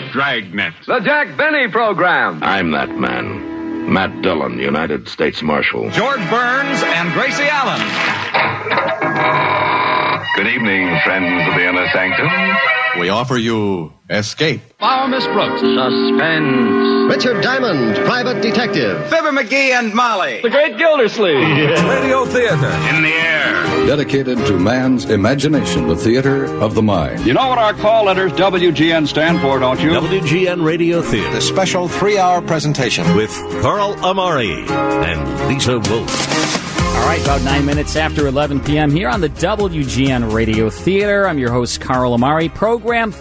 Dragnet. The Jack Benny Program. I'm that man. Matt Dillon, United States Marshal. George Burns and Gracie Allen. Good evening, friends of the Inner Sanctum. We offer you Escape. Follow Miss Brooks. Suspense. Richard Diamond, Private Detective. Fibber McGee and Molly. The Great Gildersleeve. Radio Theater. In the air. Dedicated to man's imagination, the theater of the mind. You know what our call letters WGN stand for, don't you? WGN Radio Theater. The special 3-hour presentation With Carl Amari and Lisa Wolf. All right, about 9 minutes after 11 p.m. here on the WGN Radio Theater. I'm your host, Carl Amari. Program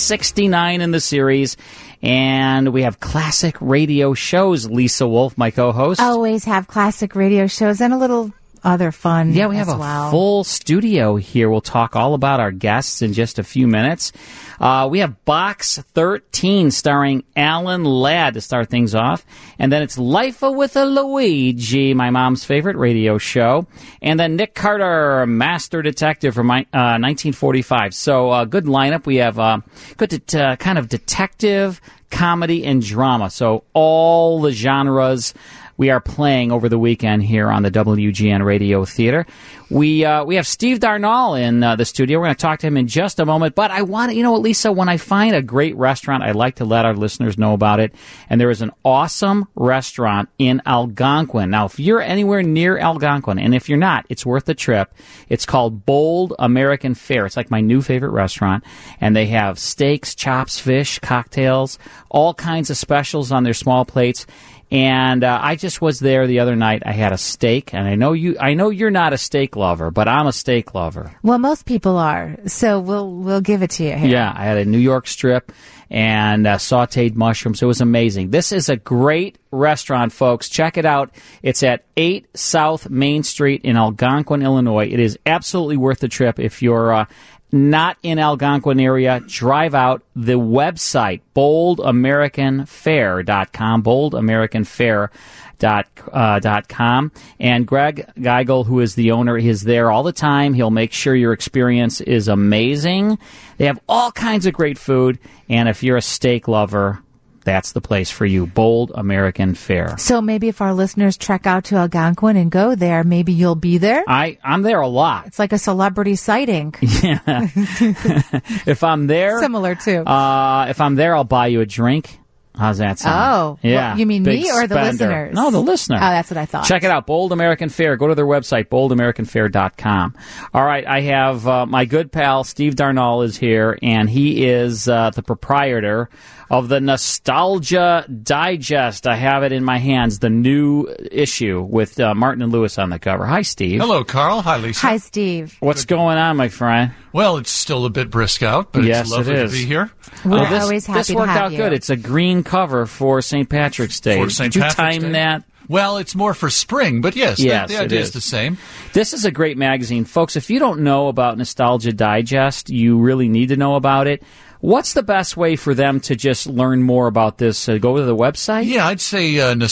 369 in the series. And we have classic radio shows. Lisa Wolf, my co-host. Always have classic radio shows and a little other fun. Yeah, we have a full studio here. We'll talk all about our guests in just a few minutes. We have Box 13 starring Alan Ladd to start things off. And then it's Life with a Luigi, my mom's favorite radio show. And then Nick Carter, Master Detective from 1945. So good lineup. We have good kind of detective, comedy, and drama. So all the genres we are playing over the weekend here on the WGN Radio Theater. We have Steve Darnall in the studio. We're going to talk to him in just a moment. But I want to, you know what, Lisa, when I find a great restaurant, I like to let our listeners know about it. And there is an awesome restaurant in Algonquin. Now, if you're anywhere near Algonquin, and if you're not, it's worth the trip. It's called Bold American Fare. It's like my new favorite restaurant. And they have steaks, chops, fish, cocktails, all kinds of specials on their small plates. And I just was there the other night. I had a steak, and I know you're not a steak lover, but I'm a steak lover. Well, most people are, so we'll give it to you here. Yeah, I had a New York strip and sautéed mushrooms. It was amazing. This is a great restaurant, folks. Check it out. It's at 8 South Main Street in Algonquin, Illinois. It is absolutely worth the trip. If you're not in Algonquin area, drive out. The website, boldamericanfare.com, boldamericanfare.com. And Greg Geigel, who is the owner, is there all the time. He'll make sure your experience is amazing. They have all kinds of great food. And if you're a steak lover, that's the place for you, Bold American Fare. So maybe if our listeners trek out to Algonquin and go there, maybe you'll be there? I'm there a lot. It's like a celebrity sighting. Yeah. If I'm there... Similar, too. If I'm there, I'll buy you a drink. How's that sound? Oh. Yeah. Well, you mean Big me or the spender. listeners? No, the listener. Oh, that's what I thought. Check it out, Bold American Fare. Go to their website, boldamericanfare.com. All right, I have my good pal, Steve Darnall, is here, and he is the proprietor of the Nostalgia Digest. I have it in my hands, the new issue with Martin and Lewis on the cover. Hi, Steve. Hello, Carl. Hi, Lisa. Hi, Steve. What's going on, my friend? Well, it's still a bit brisk out, but yes, it's lovely it is. to be here. We're always happy this to worked have out you. good. It's a green cover for St. Patrick's Day. For St. Did you Patrick's time Day? that? Well, it's more for spring, but yes, the idea is the same. This is a great magazine. Folks, if you don't know about Nostalgia Digest, you really need to know about it. What's the best way for them to just learn more about this? Go to the website? Yeah, I'd say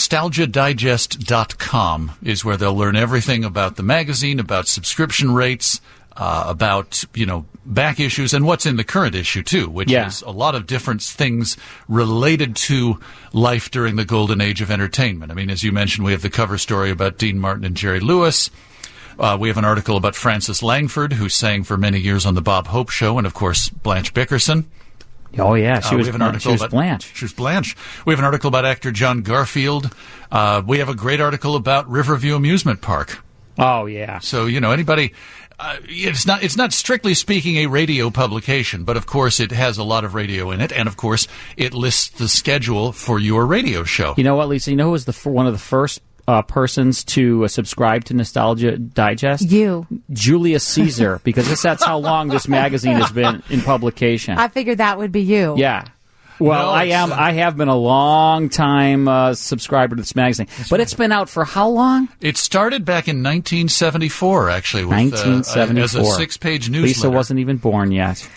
nostalgiadigest.com is where they'll learn everything about the magazine, about subscription rates, about, back issues, and what's in the current issue, too, which is a lot of different things related to life during the golden age of entertainment. I mean, as you mentioned, we have the cover story about Dean Martin and Jerry Lewis. We have an article about Frances Langford, who sang for many years on the Bob Hope Show, and, of course, Blanche Bickerson. Oh, yeah, she was Blanche. She was Blanche. We have an article about actor John Garfield. We have a great article about Riverview Amusement Park. Oh, yeah. So, anybody... it's not strictly speaking a radio publication, but of course it has a lot of radio in it, and of course it lists the schedule for your radio show. You know what, Lisa? You know who was one of the first persons to subscribe to Nostalgia Digest? You. Julius Caesar, because that's how long this magazine has been in publication. I figured that would be you. Yeah. Well, I have been a long time subscriber to this magazine, but it's been out for how long? It started back in 1974, actually, with 1974 as a 6-page newsletter. Lisa wasn't even born yet.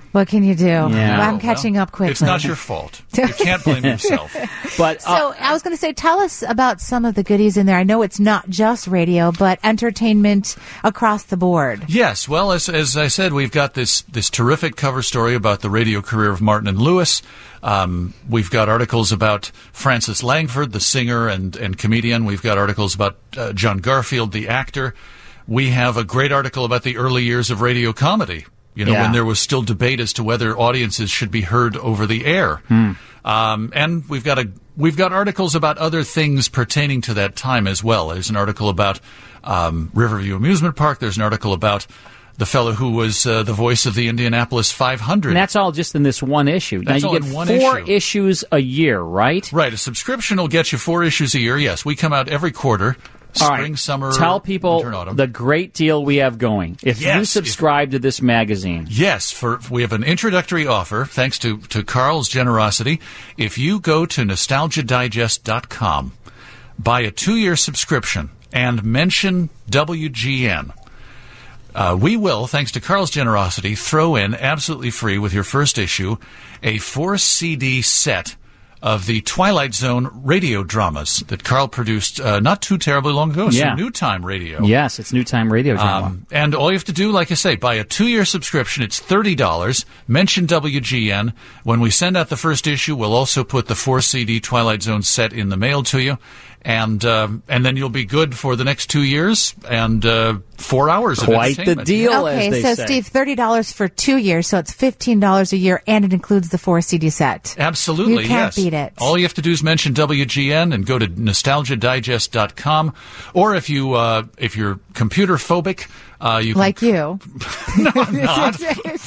What can you do? Yeah. I'm catching up quickly. It's not your fault. You can't blame yourself. But so I was going to say, tell us about some of the goodies in there. I know it's not just radio, but entertainment across the board. Yes. Well, as I said, we've got this terrific cover story about the radio career of Martin and Lewis. We've got articles about Francis Langford, the singer and comedian. We've got articles about John Garfield, the actor. We have a great article about the early years of radio comedy. When there was still debate as to whether audiences should be heard over the air. And we've got articles about other things pertaining to that time as well. There's an article about Riverview Amusement Park. There's an article about the fellow who was the voice of the Indianapolis 500. And that's all just in this one issue. That's now, all you get in one 4 issue. issues a year, right? Right. A subscription will get you 4 issues a year. Yes, we come out every quarter. Spring, summer, tell people winter, and autumn. the great deal we have going. If you subscribe to this magazine. Yes, we have an introductory offer, thanks to Carl's generosity. If you go to nostalgiadigest.com, buy a 2-year subscription, and mention WGN, we will, thanks to Carl's generosity, throw in, absolutely free with your first issue, a 4-CD set of the Twilight Zone radio dramas that Carl produced not too terribly long ago. So New Time Radio. Yes, it's New Time Radio drama. And all you have to do, like I say, buy a 2-year subscription. It's $30. Mention WGN. When we send out the first issue, we'll also put the 4-CD Twilight Zone set in the mail to you. And then you'll be good for the next 2 years and 4 hours of entertainment. Quite the deal, okay, as they so say. Steve, $30 for 2 years, so it's $15 a year, and it includes the 4-CD set. Absolutely, you can't yes. beat it. All you have to do is mention WGN and go to nostalgiadigest.com. Or if you're computer phobic, you can... Like you. No, I'm not.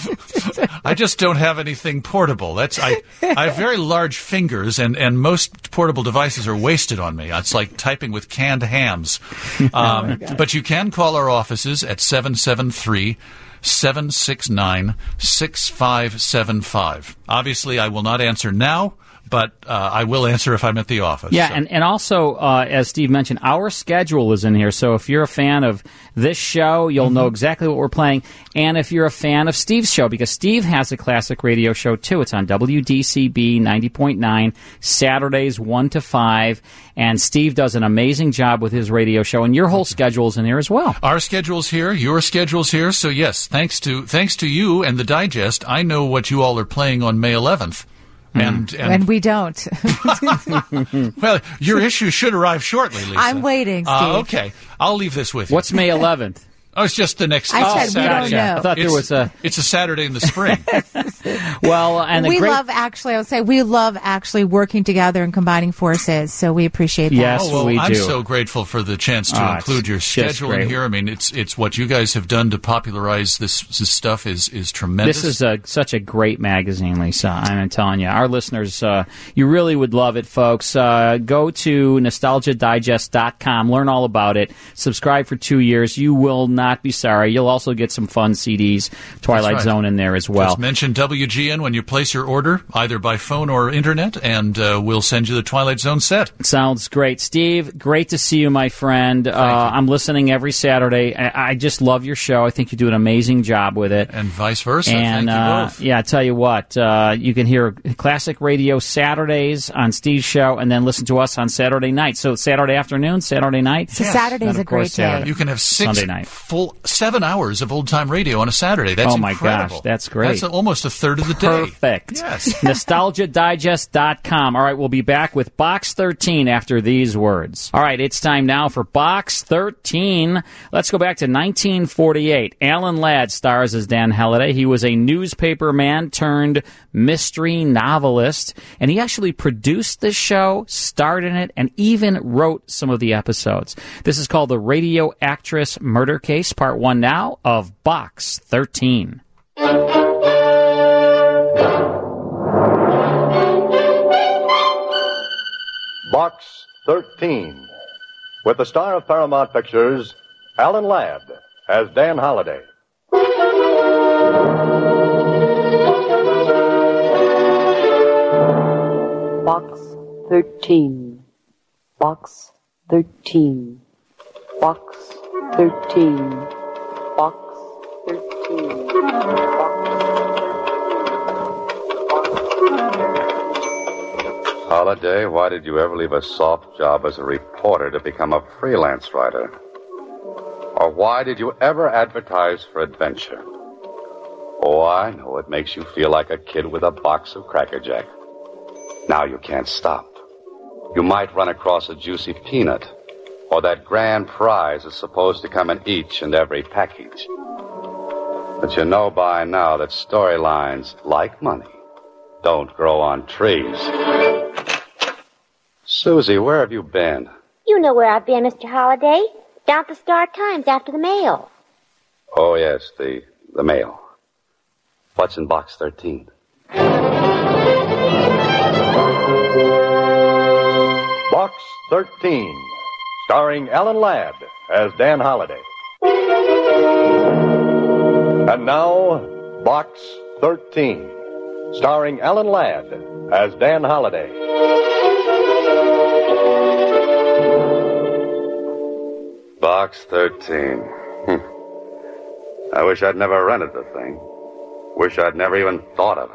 I just don't have anything portable. I have very large fingers, and most portable devices are wasted on me. It's like typing with canned hams. But you can call our offices at 773-769-6575. Obviously, I will not answer now, but I will answer if I'm at the office. Yeah, so. and also, as Steve mentioned, our schedule is in here. So if you're a fan of this show, you'll know exactly what we're playing. And if you're a fan of Steve's show, because Steve has a classic radio show, too. It's on WDCB 90.9, Saturdays 1 to 5. And Steve does an amazing job with his radio show. And your whole schedule's in here as well. Our schedule's here. Your schedule's here. So, yes, thanks to you and the Digest, I know what you all are playing on May 11th. And we don't. Well, your issue should arrive shortly, Lisa. I'm waiting, Steve. Okay. I'll leave this with you. What's May 11th? Oh, it's just the next I said Saturday. we don't know. I thought there was a... It's a Saturday in the spring. Well, and we love actually working together and combining forces, so we appreciate that. Yes, we do. I'm so grateful for the chance to include your schedule in here. I mean, it's what you guys have done to popularize this stuff is tremendous. This is such a great magazine, Lisa. I'm telling you. Our listeners, you really would love it, folks. Go to nostalgiadigest.com, learn all about it, subscribe for 2 years. You will not be sorry. You'll also get some fun CDs, Twilight Zone in there as well. Just mention WGN when you place your order, either by phone or internet, and we'll send you the Twilight Zone set. Sounds great. Steve, great to see you, my friend. I'm listening every Saturday. I just love your show. I think you do an amazing job with it. And vice versa. And, thank you both. Yeah, I tell you what, you can hear classic radio Saturdays on Steve's show and then listen to us on Saturday night. So Saturday afternoon, Saturday night. So Saturday's a great day. You can have Sunday night. full 7 hours of old-time radio on a Saturday. That's incredible. Gosh, that's great. That's almost a third of the day. Perfect. Yes. NostalgiaDigest.com. All right, we'll be back with Box 13 after these words. All right, it's time now for Box 13. Let's go back to 1948. Alan Ladd stars as Dan Halliday. He was a newspaper man turned mystery novelist, and he actually produced this show, starred in it, and even wrote some of the episodes. This is called The Radio Actress Murder Case, Part 1 now of Box 13. Box 13, with the star of Paramount Pictures, Alan Ladd, as Dan Halliday. Box 13. Box 13. Box 13. Box 13. Box 13. Holiday, why did you ever leave a soft job as a reporter to become a freelance writer? Or why did you ever advertise for adventure? Oh, I know it makes you feel like a kid with a box of Cracker Jack. Now you can't stop. You might run across a juicy peanut, or that grand prize is supposed to come in each and every package. But you know by now that storylines, like money, don't grow on trees. Susie, where have you been? You know where I've been, Mr. Holliday. Down at the Star-Times after the mail. Oh, yes, the mail. What's in box 13? Box 13, starring Alan Ladd as Dan Holliday. And now, Box 13, starring Alan Ladd as Dan Holliday. Box 13. I wish I'd never rented the thing. Wish I'd never even thought of it.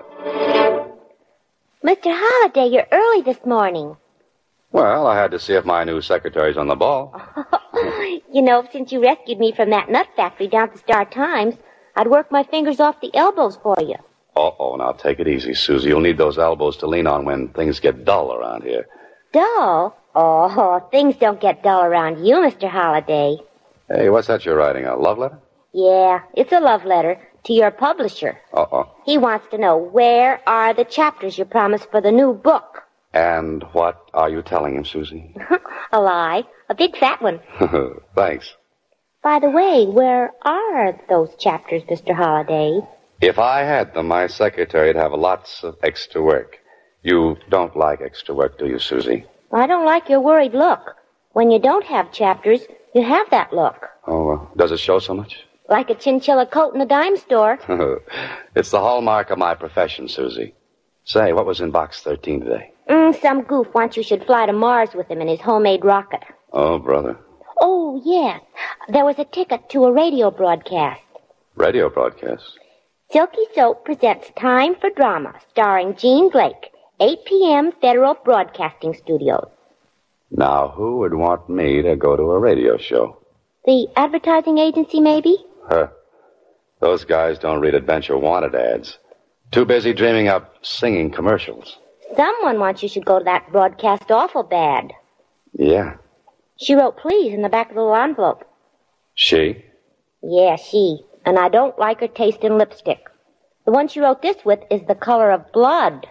Mr. Holliday, you're early this morning. Well, I had to see if my new secretary's on the ball. You know, since you rescued me from that nut factory down at the Star-Times, I'd work my fingers off the elbows for you. Uh-oh, now take it easy, Susie. You'll need those elbows to lean on when things get dull around here. Dull? Oh, things don't get dull around you, Mr. Holliday. Hey, what's that you're writing, a love letter? Yeah, it's a love letter to your publisher. Uh-oh. He wants to know where are the chapters you promised for the new book. And what are you telling him, Susie? A lie. A big fat one. Thanks. By the way, where are those chapters, Mr. Holliday? If I had them, my secretary'd have lots of extra work. You don't like extra work, do you, Susie? I don't like your worried look. When you don't have chapters, you have that look. Oh, does it show so much? Like a chinchilla coat in a dime store. It's the hallmark of my profession, Susie. Say, what was in box 13 today? Some goof wants you should fly to Mars with him in his homemade rocket. Oh, brother. Oh, yes. There was a ticket to a radio broadcast. Radio broadcast? Silky Soap presents Time for Drama, starring Jean Blake, 8 p.m. Federal Broadcasting Studios. Now, who would want me to go to a radio show? The advertising agency, maybe? Those guys don't read Adventure Wanted ads. Too busy dreaming up singing commercials. Someone wants you should go to that broadcast awful bad. Yeah. She wrote please in the back of the little envelope. She? Yeah, she. And I don't like her taste in lipstick. The one she wrote this with is the color of blood.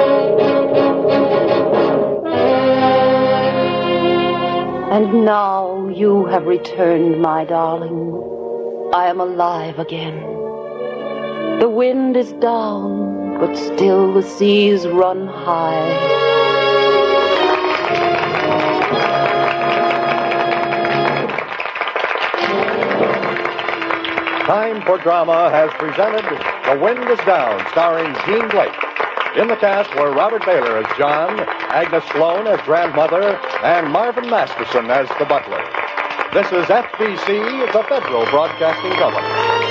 And now you have returned, my darling. I am alive again. The wind is down, but still the seas run high. Time for Drama has presented The Wind is Down, starring Jean Blake. In the cast were Robert Baylor as John, Agnes Sloan as grandmother, and Marvin Masterson as the butler. This is FBC, the Federal Broadcasting Company.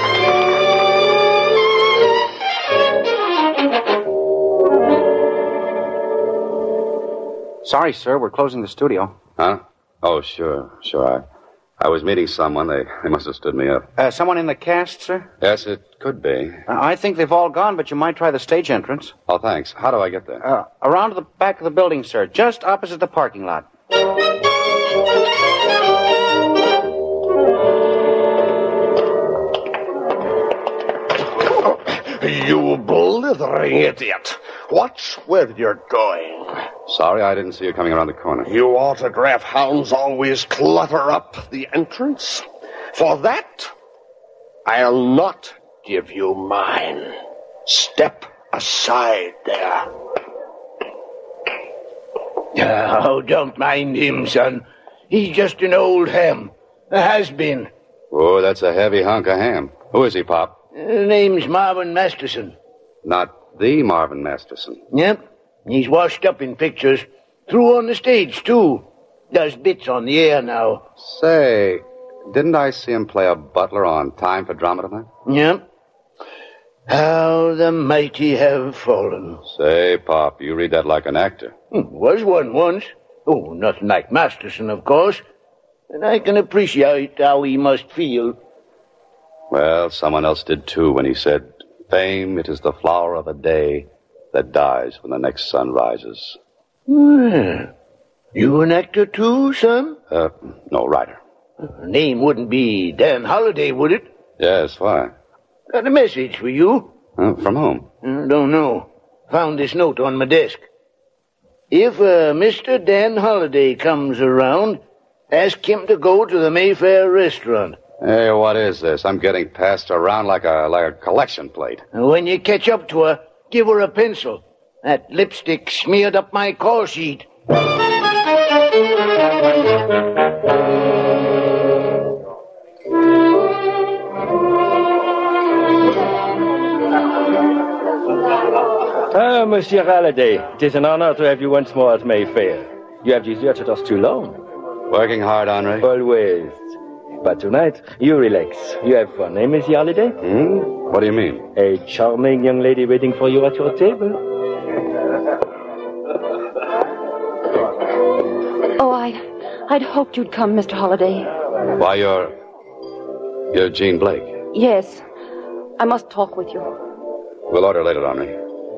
Sorry, sir, we're closing the studio. Huh? Oh, sure. I was meeting someone. They must have stood me up. Someone in the cast, sir? Yes, it could be. I think they've all gone, but you might try the stage entrance. Oh, thanks. How do I get there? Around to the back of the building, sir, just opposite the parking lot. You blithering idiot. Watch where you're going. Sorry, I didn't see you coming around the corner. You autograph hounds always clutter up the entrance. For that, I'll not give you mine. Step aside there. Oh, don't mind him, son. He's just an old ham. A has-been. Oh, that's a heavy hunk of ham. Who is he, Pop? Name's Marvin Masterson. Not the Marvin Masterson. Yep. He's washed up in pictures. Through on the stage, too. Does bits on the air now. Say, didn't I see him play a butler on Time for Drama tonight? Yep. How the mighty have fallen. Say, Pop, you read that like an actor. Was one once. Oh, nothing like Masterson, of course. And I can appreciate how he must feel. Well, someone else did too when he said, "Fame, it is the flower of a day that dies when the next sun rises." Well, you an actor too, son? No, writer. Name wouldn't be Dan Holliday, would it? Yes, why? Got a message for you. From whom? Don't know. Found this note on my desk. If Mr. Dan Holliday comes around, ask him to go to the Mayfair restaurant. Hey, what is this? I'm getting passed around like a collection plate. And when you catch up to her, give her a pencil. That lipstick smeared up my call sheet. Ah, Monsieur Halliday, it is an honor to have you once more at Mayfair. You have deserted us too long. Working hard, Henri? Always. But tonight, you relax. You have fun, eh, Monsieur Halliday? What do you mean? A charming young lady waiting for you at your table. Oh, I'd hoped you'd come, Mr. Holliday. Why, you're Jean Blake. Yes. I must talk with you. We'll order later, Henri.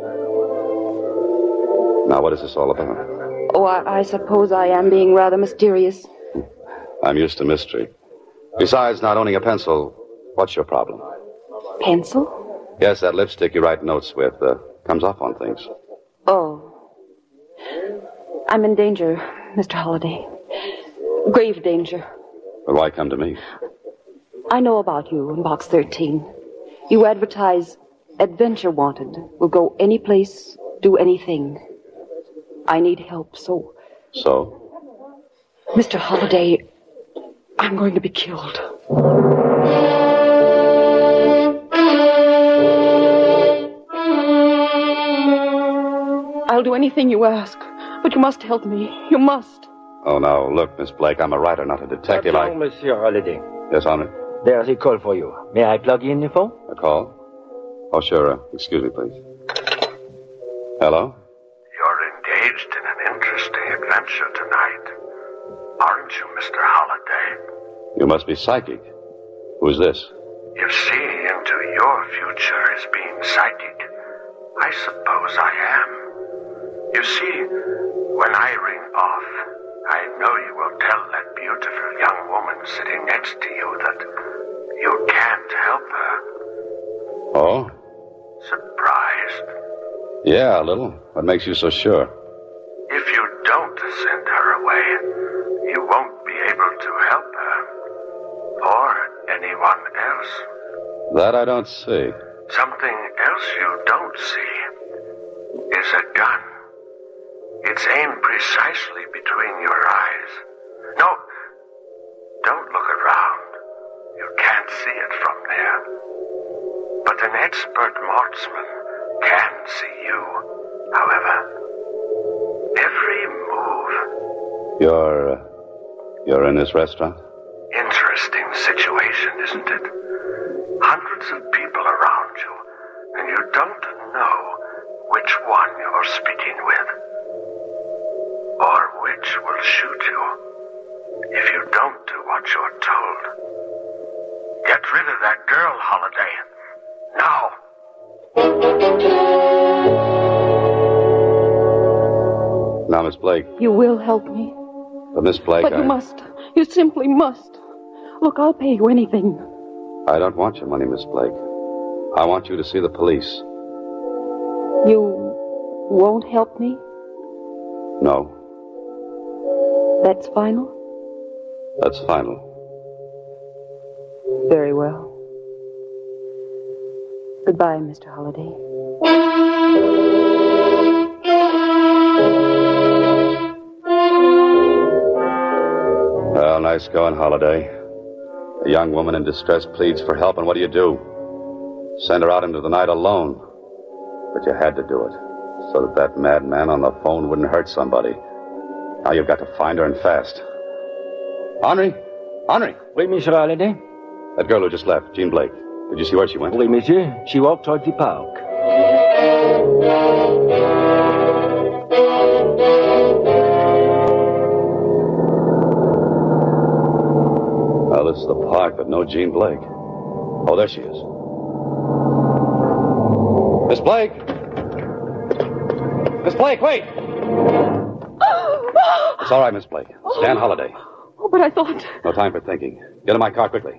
Now, what is this all about? Oh, I suppose I am being rather mysterious. I'm used to mystery. Besides not owning a pencil, what's your problem? Pencil? Yes, that lipstick you write notes with comes off on things. Oh. I'm in danger, Mr. Holliday. Grave danger. But why come to me? I know about you in Box 13. You advertise adventure wanted. Will go any place, do anything. I need help, so... So? Mr. Holliday, I'm going to be killed. I'll do anything you ask, but you must help me. You must. Oh, now, look, Miss Blake, I'm a writer, not a detective. Hello, Monsieur Holliday. Yes, Henri? There's a call for you. May I plug in the phone? A call? Oh, sure. Excuse me, please. Hello? You're engaged in an interesting adventure tonight. Aren't you, Mr. Holliday? You must be psychic. Who's this? If seeing into your future is being psychic, I suppose I am. You see, when I ring off, I know you will tell that beautiful young woman sitting next to you that you can't help her. Oh? Surprised? Yeah, a little. What makes you so sure? If you don't send her away, you won't be able to help her. Or anyone else. That I don't see. Something else you don't see is a gun. It's aimed precisely between your eyes. No, don't look around. You can't see it from there. But an expert marksman can see you, however. Every move. You're in this restaurant? Interesting situation, isn't it? Hundreds of people around you, and you don't know which one you're speaking with. Or which will shoot you if you don't do what you're told. Get rid of that girl, Holliday. Now. Now, Miss Blake. You will help me. But Miss Blake, But you must. You simply must. Look, I'll pay you anything. I don't want your money, Miss Blake. I want you to see the police. You won't help me? No. That's final? That's final. Very well. Goodbye, Mr. Holliday. Well, nice going, Holliday. A young woman in distress pleads for help, and what do? Send her out into the night alone. But you had to do it, so that madman on the phone wouldn't hurt somebody. Now you've got to find her, and fast. Henri? Oui, Monsieur Holliday? That girl who just left, Jean Blake. Did you see where she went? Oui, monsieur. She walked toward the park. Well, this is the park, but no Jean Blake. Oh, there she is. Miss Blake! Miss Blake, wait! It's all right, Miss Blake. It's Dan Holliday. Oh, but I thought... No time for thinking. Get in my car quickly.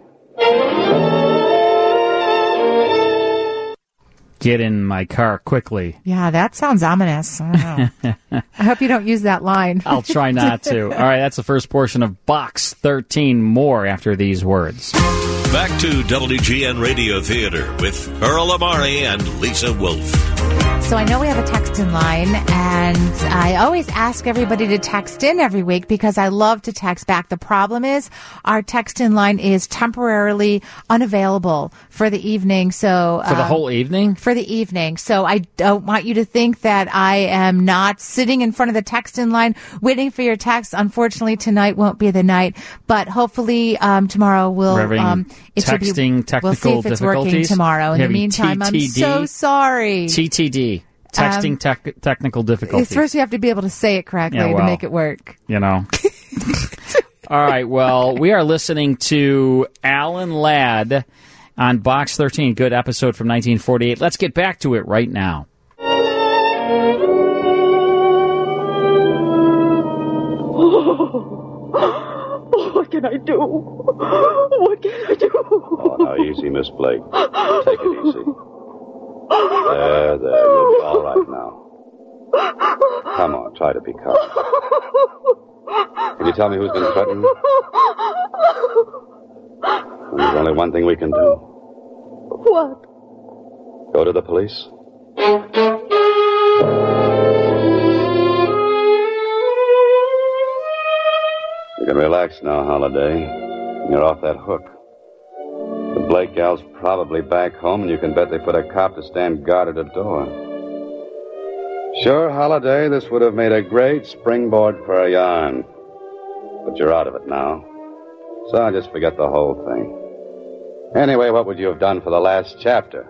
Get in my car quickly. Yeah, that sounds ominous. I don't know. I hope you don't use that line. I'll try not to. All right, that's the first portion of Box 13. More after these words. Back to WGN Radio Theater with Earl Amari and Lisa Wolf. So I know we have a text-in line, and I always ask everybody to text in every week because I love to text back. The problem is our text-in line is temporarily unavailable for the evening. So for the whole evening? For the evening. So I don't want you to think that I am not sitting in front of the text-in line waiting for your text. Unfortunately, tonight won't be the night, but hopefully tomorrow we'll... technical we'll see if it's working tomorrow. In the meantime, I'm so sorry. TTD. Texting technical difficulties. First, you have to be able to say it correctly to make it work. You know. All right. Well, we are listening to Alan Ladd on Box 13. Good episode from 1948. Let's get back to it right now. What can I do? What can I do? Oh, now, easy, Miss Blake. Take it easy. There, you'll be all right now. Come on, try to be calm. Can you tell me who's been threatened? There's only one thing we can do. What? Go to the police. You can relax now, Holliday. You're off that hook. The Blake gal's probably back home, and you can bet they put a cop to stand guard at the door. Sure, Holliday, this would have made a great springboard for a yarn. But you're out of it now. So I'll just forget the whole thing. Anyway, what would you have done for the last chapter?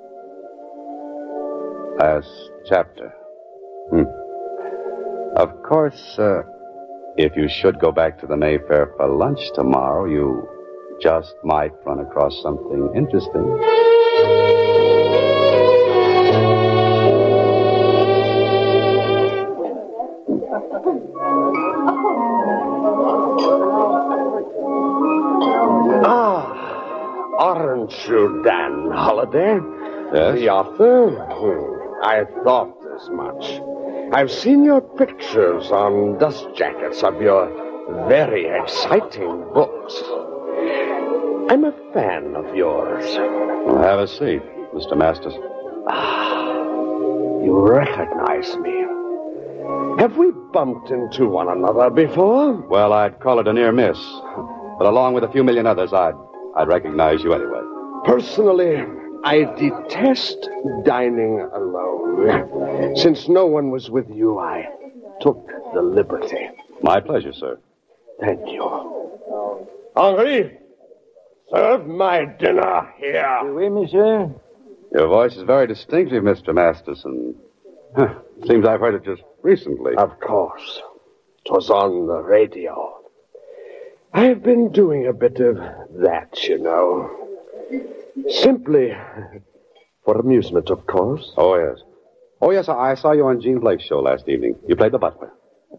Last chapter. Of course, if you should go back to the Mayfair for lunch tomorrow, you just might run across something interesting. Aren't you Dan Holliday? Yes? The author? I thought as much. I've seen your pictures on dust jackets of your very exciting books. I'm a fan of yours. Well, have a seat, Mr. Masters. You recognize me. Have we bumped into one another before? Well, I'd call it a near miss. But along with a few million others, I'd recognize you anyway. Personally, I detest dining alone. Since no one was with you, I took the liberty. My pleasure, sir. Thank you. Henri, serve my dinner here. Oui, monsieur. Your voice is very distinctive, Mr. Masterson. Seems I've heard it just recently. Of course. 'Twas on the radio. I've been doing a bit of that, you know. Simply for amusement, of course. Oh, yes. Oh, yes, I saw you on Jean Blake's show last evening. You played the butler.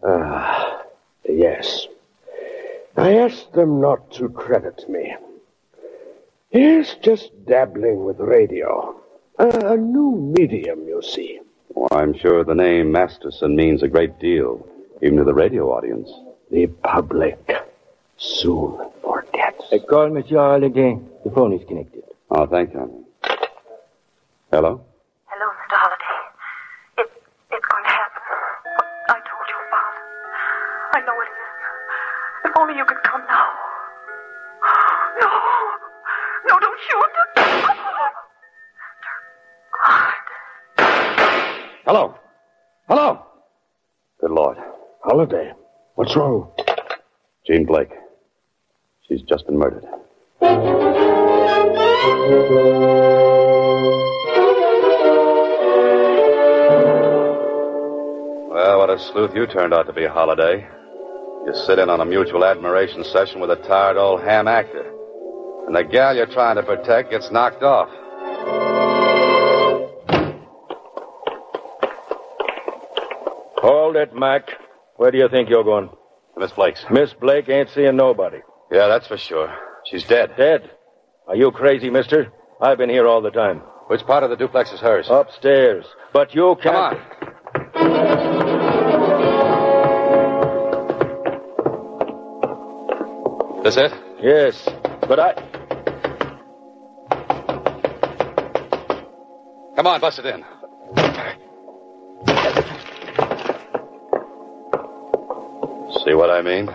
Yes. I asked them not to credit me. Yes, just dabbling with radio. A new medium, you see. Well, I'm sure the name Masterson means a great deal, even to the radio audience. The public soon forgets. I call Monsieur Holliday. The phone is connected. Oh, thank you. Hello? Hello, Mr. Holliday. It's going to happen. I told you about. I know it is. If only you could come now. No. No, don't shoot. Hello? Hello? Good Lord. Holliday, what's wrong? Jean Blake. She's just been murdered. Well, what a sleuth you turned out to be, Holiday. You sit in on a mutual admiration session with a tired old ham actor. And the gal you're trying to protect gets knocked off. Hold it, Mac. Where do you think you're going? Miss Blake's. Miss Blake ain't seeing nobody. Yeah, that's for sure. She's dead. Dead? Are you crazy, mister? I've been here all the time. Which part of the duplex is hers? Upstairs. But you can't... Come on. This it? Yes, but I... Come on, bust it in. See what I mean?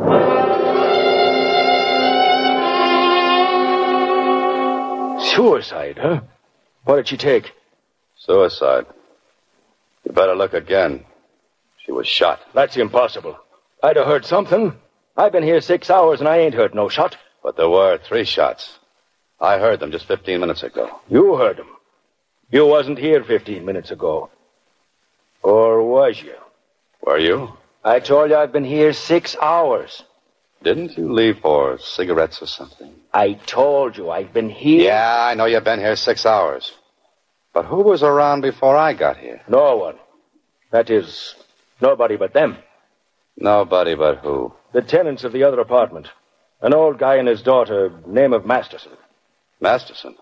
Suicide, huh? What did she take? Suicide. You better look again. She was shot. That's impossible. I'd have heard something. I've been here 6 hours and I ain't heard no shot. But there were 3 shots. I heard them just 15 minutes ago. You heard them. You wasn't here 15 minutes ago. Or was you? Were you? I told you I've been here 6 hours. Didn't you leave for cigarettes or something? I told you I've been here. Yeah, I know you've been here 6 hours. But who was around before I got here? No one. That is, nobody but them. Nobody but who? The tenants of the other apartment. An old guy and his daughter, name of Masterson. Masterson?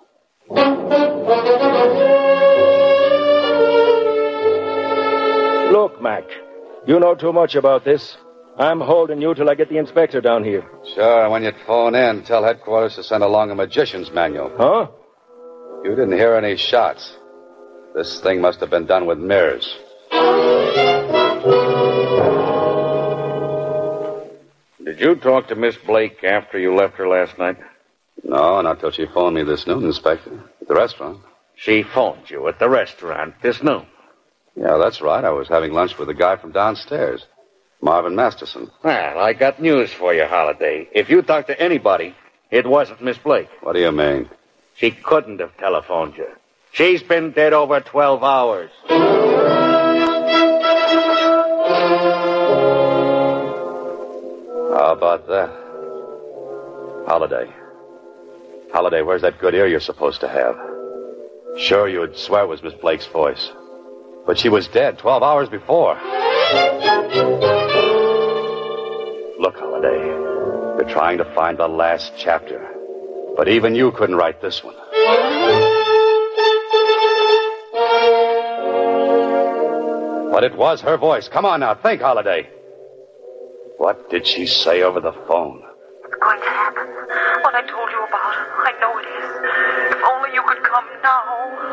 Look, Mac, you know too much about this. I'm holding you till I get the inspector down here. Sure, when you phone in, tell headquarters to send along a magician's manual. Huh? You didn't hear any shots. This thing must have been done with mirrors. Did you talk to Miss Blake after you left her last night? No, not till she phoned me this noon, Inspector, at the restaurant. She phoned you at the restaurant this noon? Yeah, that's right. I was having lunch with the guy from downstairs, Marvin Masterson. Well, I got news for you, Holiday. If you talked to anybody, it wasn't Miss Blake. What do you mean? She couldn't have telephoned you. She's been dead over 12 hours. How about that? Holiday, where's that good ear you're supposed to have? Sure, you'd swear it was Miss Blake's voice. But she was dead 12 hours before. Look, Holiday, you're trying to find the last chapter. But even you couldn't write this one. But it was her voice. Come on now, think, Holiday. What did she say over the phone? It's going to happen. What I told you about. I know it is. If only you could come now.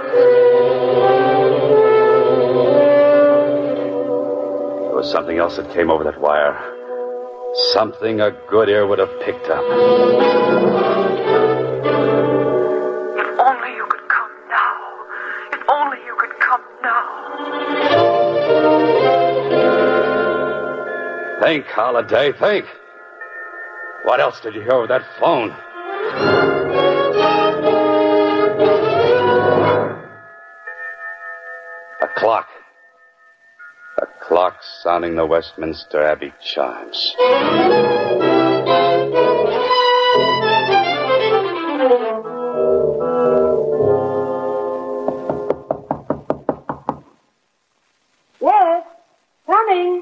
There was something else that came over that wire. Something a good ear would have picked up. If only you could come now. If only you could come now. Think, Holiday, think. What else did you hear over that phone? A clock. A clock sounding the Westminster Abbey chimes. Yes, coming.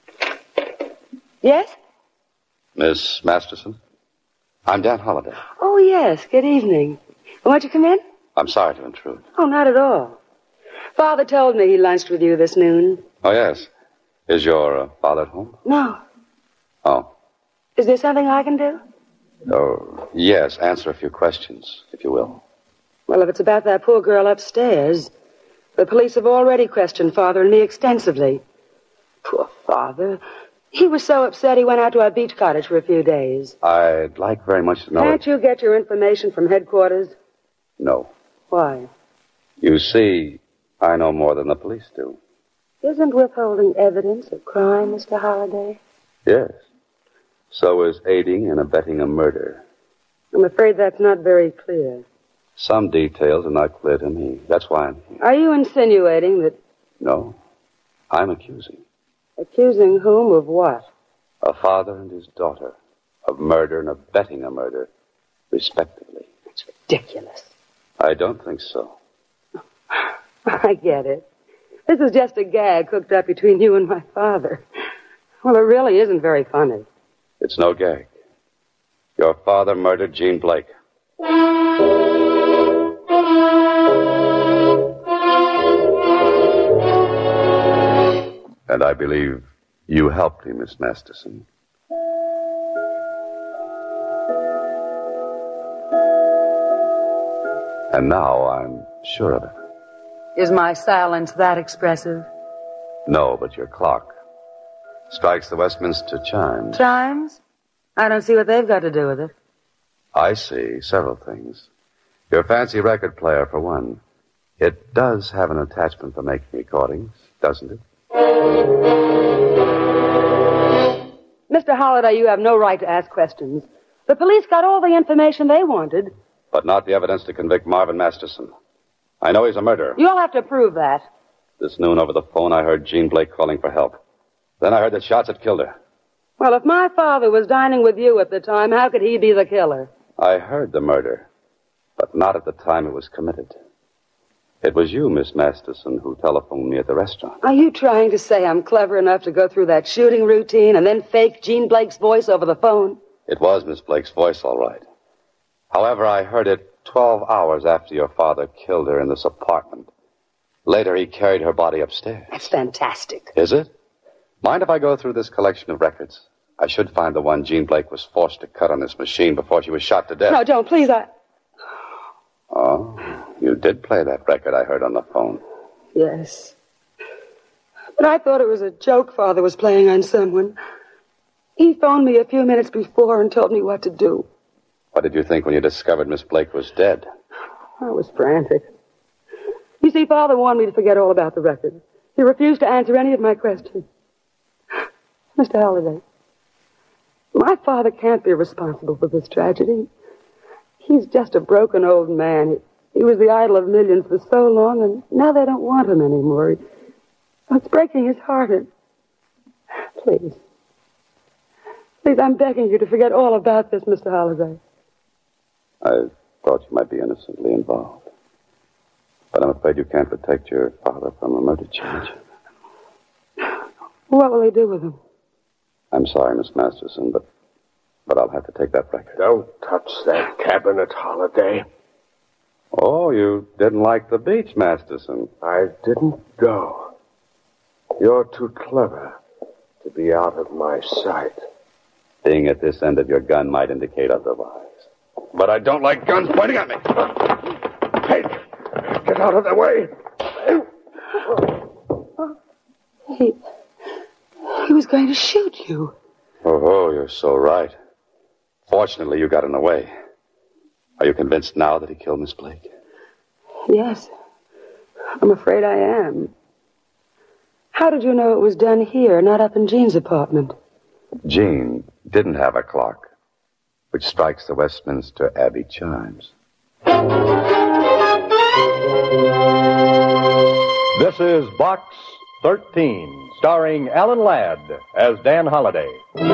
Yes? Miss Masterson? I'm Dan Holiday. Oh, yes. Good evening. Won't you come in? I'm sorry to intrude. Oh, not at all. Father told me he lunched with you this noon. Oh, yes. Is your father at home? No. Oh. Is there something I can do? Oh, yes. Answer a few questions, if you will. Well, if it's about that poor girl upstairs, the police have already questioned Father and me extensively. Poor Father. He was so upset he went out to our beach cottage for a few days. I'd like very much to know... Can't you get your information from headquarters? No. Why? You see, I know more than the police do. Isn't withholding evidence a crime, Mr. Holliday? Yes. So is aiding and abetting a murder. I'm afraid that's not very clear. Some details are not clear to me. That's why I'm here. Are you insinuating that... No. I'm accusing. Accusing whom of what? A father and his daughter. Of murder and abetting a murder. Respectively. It's ridiculous. I don't think so. I get it. This is just a gag cooked up between you and my father. Well, it really isn't very funny. It's no gag. Your father murdered Jean Blake. And I believe you helped him, Miss Masterson. And now I'm sure of it. Is my silence that expressive? No, but your clock strikes the Westminster chimes. Chimes? I don't see what they've got to do with it. I see several things. Your fancy record player, for one. It does have an attachment for making recordings, doesn't it? Mr. Holliday, you have no right to ask questions. The police got all the information they wanted. But not the evidence to convict Marvin Masterson. I know he's a murderer. You'll have to prove that. This noon over the phone, I heard Jean Blake calling for help. Then I heard that shots had killed her. Well, if my father was dining with you at the time, how could he be the killer? I heard the murder, but not at the time it was committed. It was you, Miss Masterson, who telephoned me at the restaurant. Are you trying to say I'm clever enough to go through that shooting routine and then fake Jean Blake's voice over the phone? It was Miss Blake's voice, all right. However, I heard it 12 hours after your father killed her in this apartment. Later, he carried her body upstairs. That's fantastic. Is it? Mind if I go through this collection of records? I should find the one Jean Blake was forced to cut on this machine before she was shot to death. No, don't, please, Oh, you did play that record I heard on the phone. Yes. But I thought it was a joke Father was playing on someone. He phoned me a few minutes before and told me what to do. What did you think when you discovered Miss Blake was dead? I was frantic. You see, Father wanted me to forget all about the record. He refused to answer any of my questions. Mr. Halliday, my father can't be responsible for this tragedy. He's just a broken old man. He was the idol of millions for so long, and now they don't want him anymore. It's breaking his heart. And please, I'm begging you to forget all about this, Mr. Halliday. I thought you might be innocently involved. But I'm afraid you can't protect your father from a murder charge. What will they do with him? I'm sorry, Miss Masterson, but I'll have to take that record. Don't touch that cabinet, Holliday. Oh, you didn't like the beach, Masterson. I didn't go. You're too clever to be out of my sight. Being at this end of your gun might indicate otherwise. But I don't like guns pointing at me. Hey, get out of the way. He was going to shoot you. Oh, you're so right. Fortunately, you got in the way. Are you convinced now that he killed Miss Blake? Yes. I'm afraid I am. How did you know it was done here, not up in Jean's apartment? Jean didn't have a clock, which strikes the Westminster Abbey chimes. This is Box 13, starring Alan Ladd as Dan Holliday.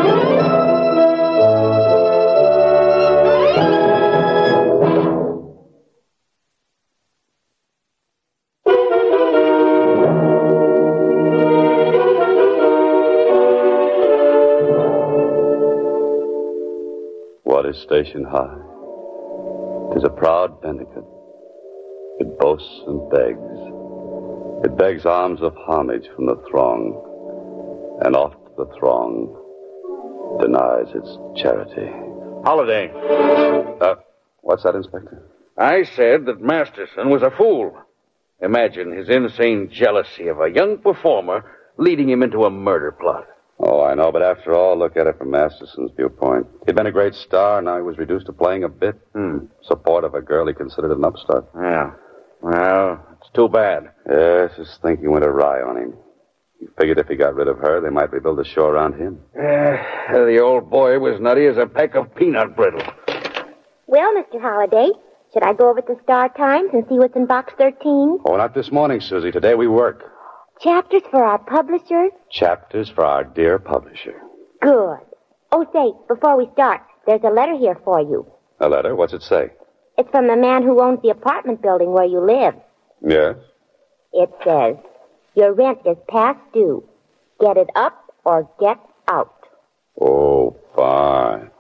What is Station High? 'Tis a proud Bendicut. It boasts and begs. It begs alms of homage from the throng, and oft the throng denies its charity. Holliday. What's that, Inspector? I said that Masterson was a fool. Imagine his insane jealousy of a young performer leading him into a murder plot. Oh, I know, but after all, look at it from Masterson's viewpoint. He'd been a great star, now he was reduced to playing a bit. Support of a girl he considered an upstart. Yeah. Well, it's too bad. Yes, his thinking went awry on him. He figured if he got rid of her, they might rebuild the show around him. The old boy was nutty as a peck of peanut brittle. Well, Mr. Holliday, should I go over to Star Times and see what's in Box 13? Oh, not this morning, Susie. Today we work. Chapters for our publishers? Chapters for our dear publisher. Good. Oh, say, before we start, there's a letter here for you. A letter? What's it say? It's from the man who owns the apartment building where you live. Yes? It says, your rent is past due. Get it up or get out. Oh, fine.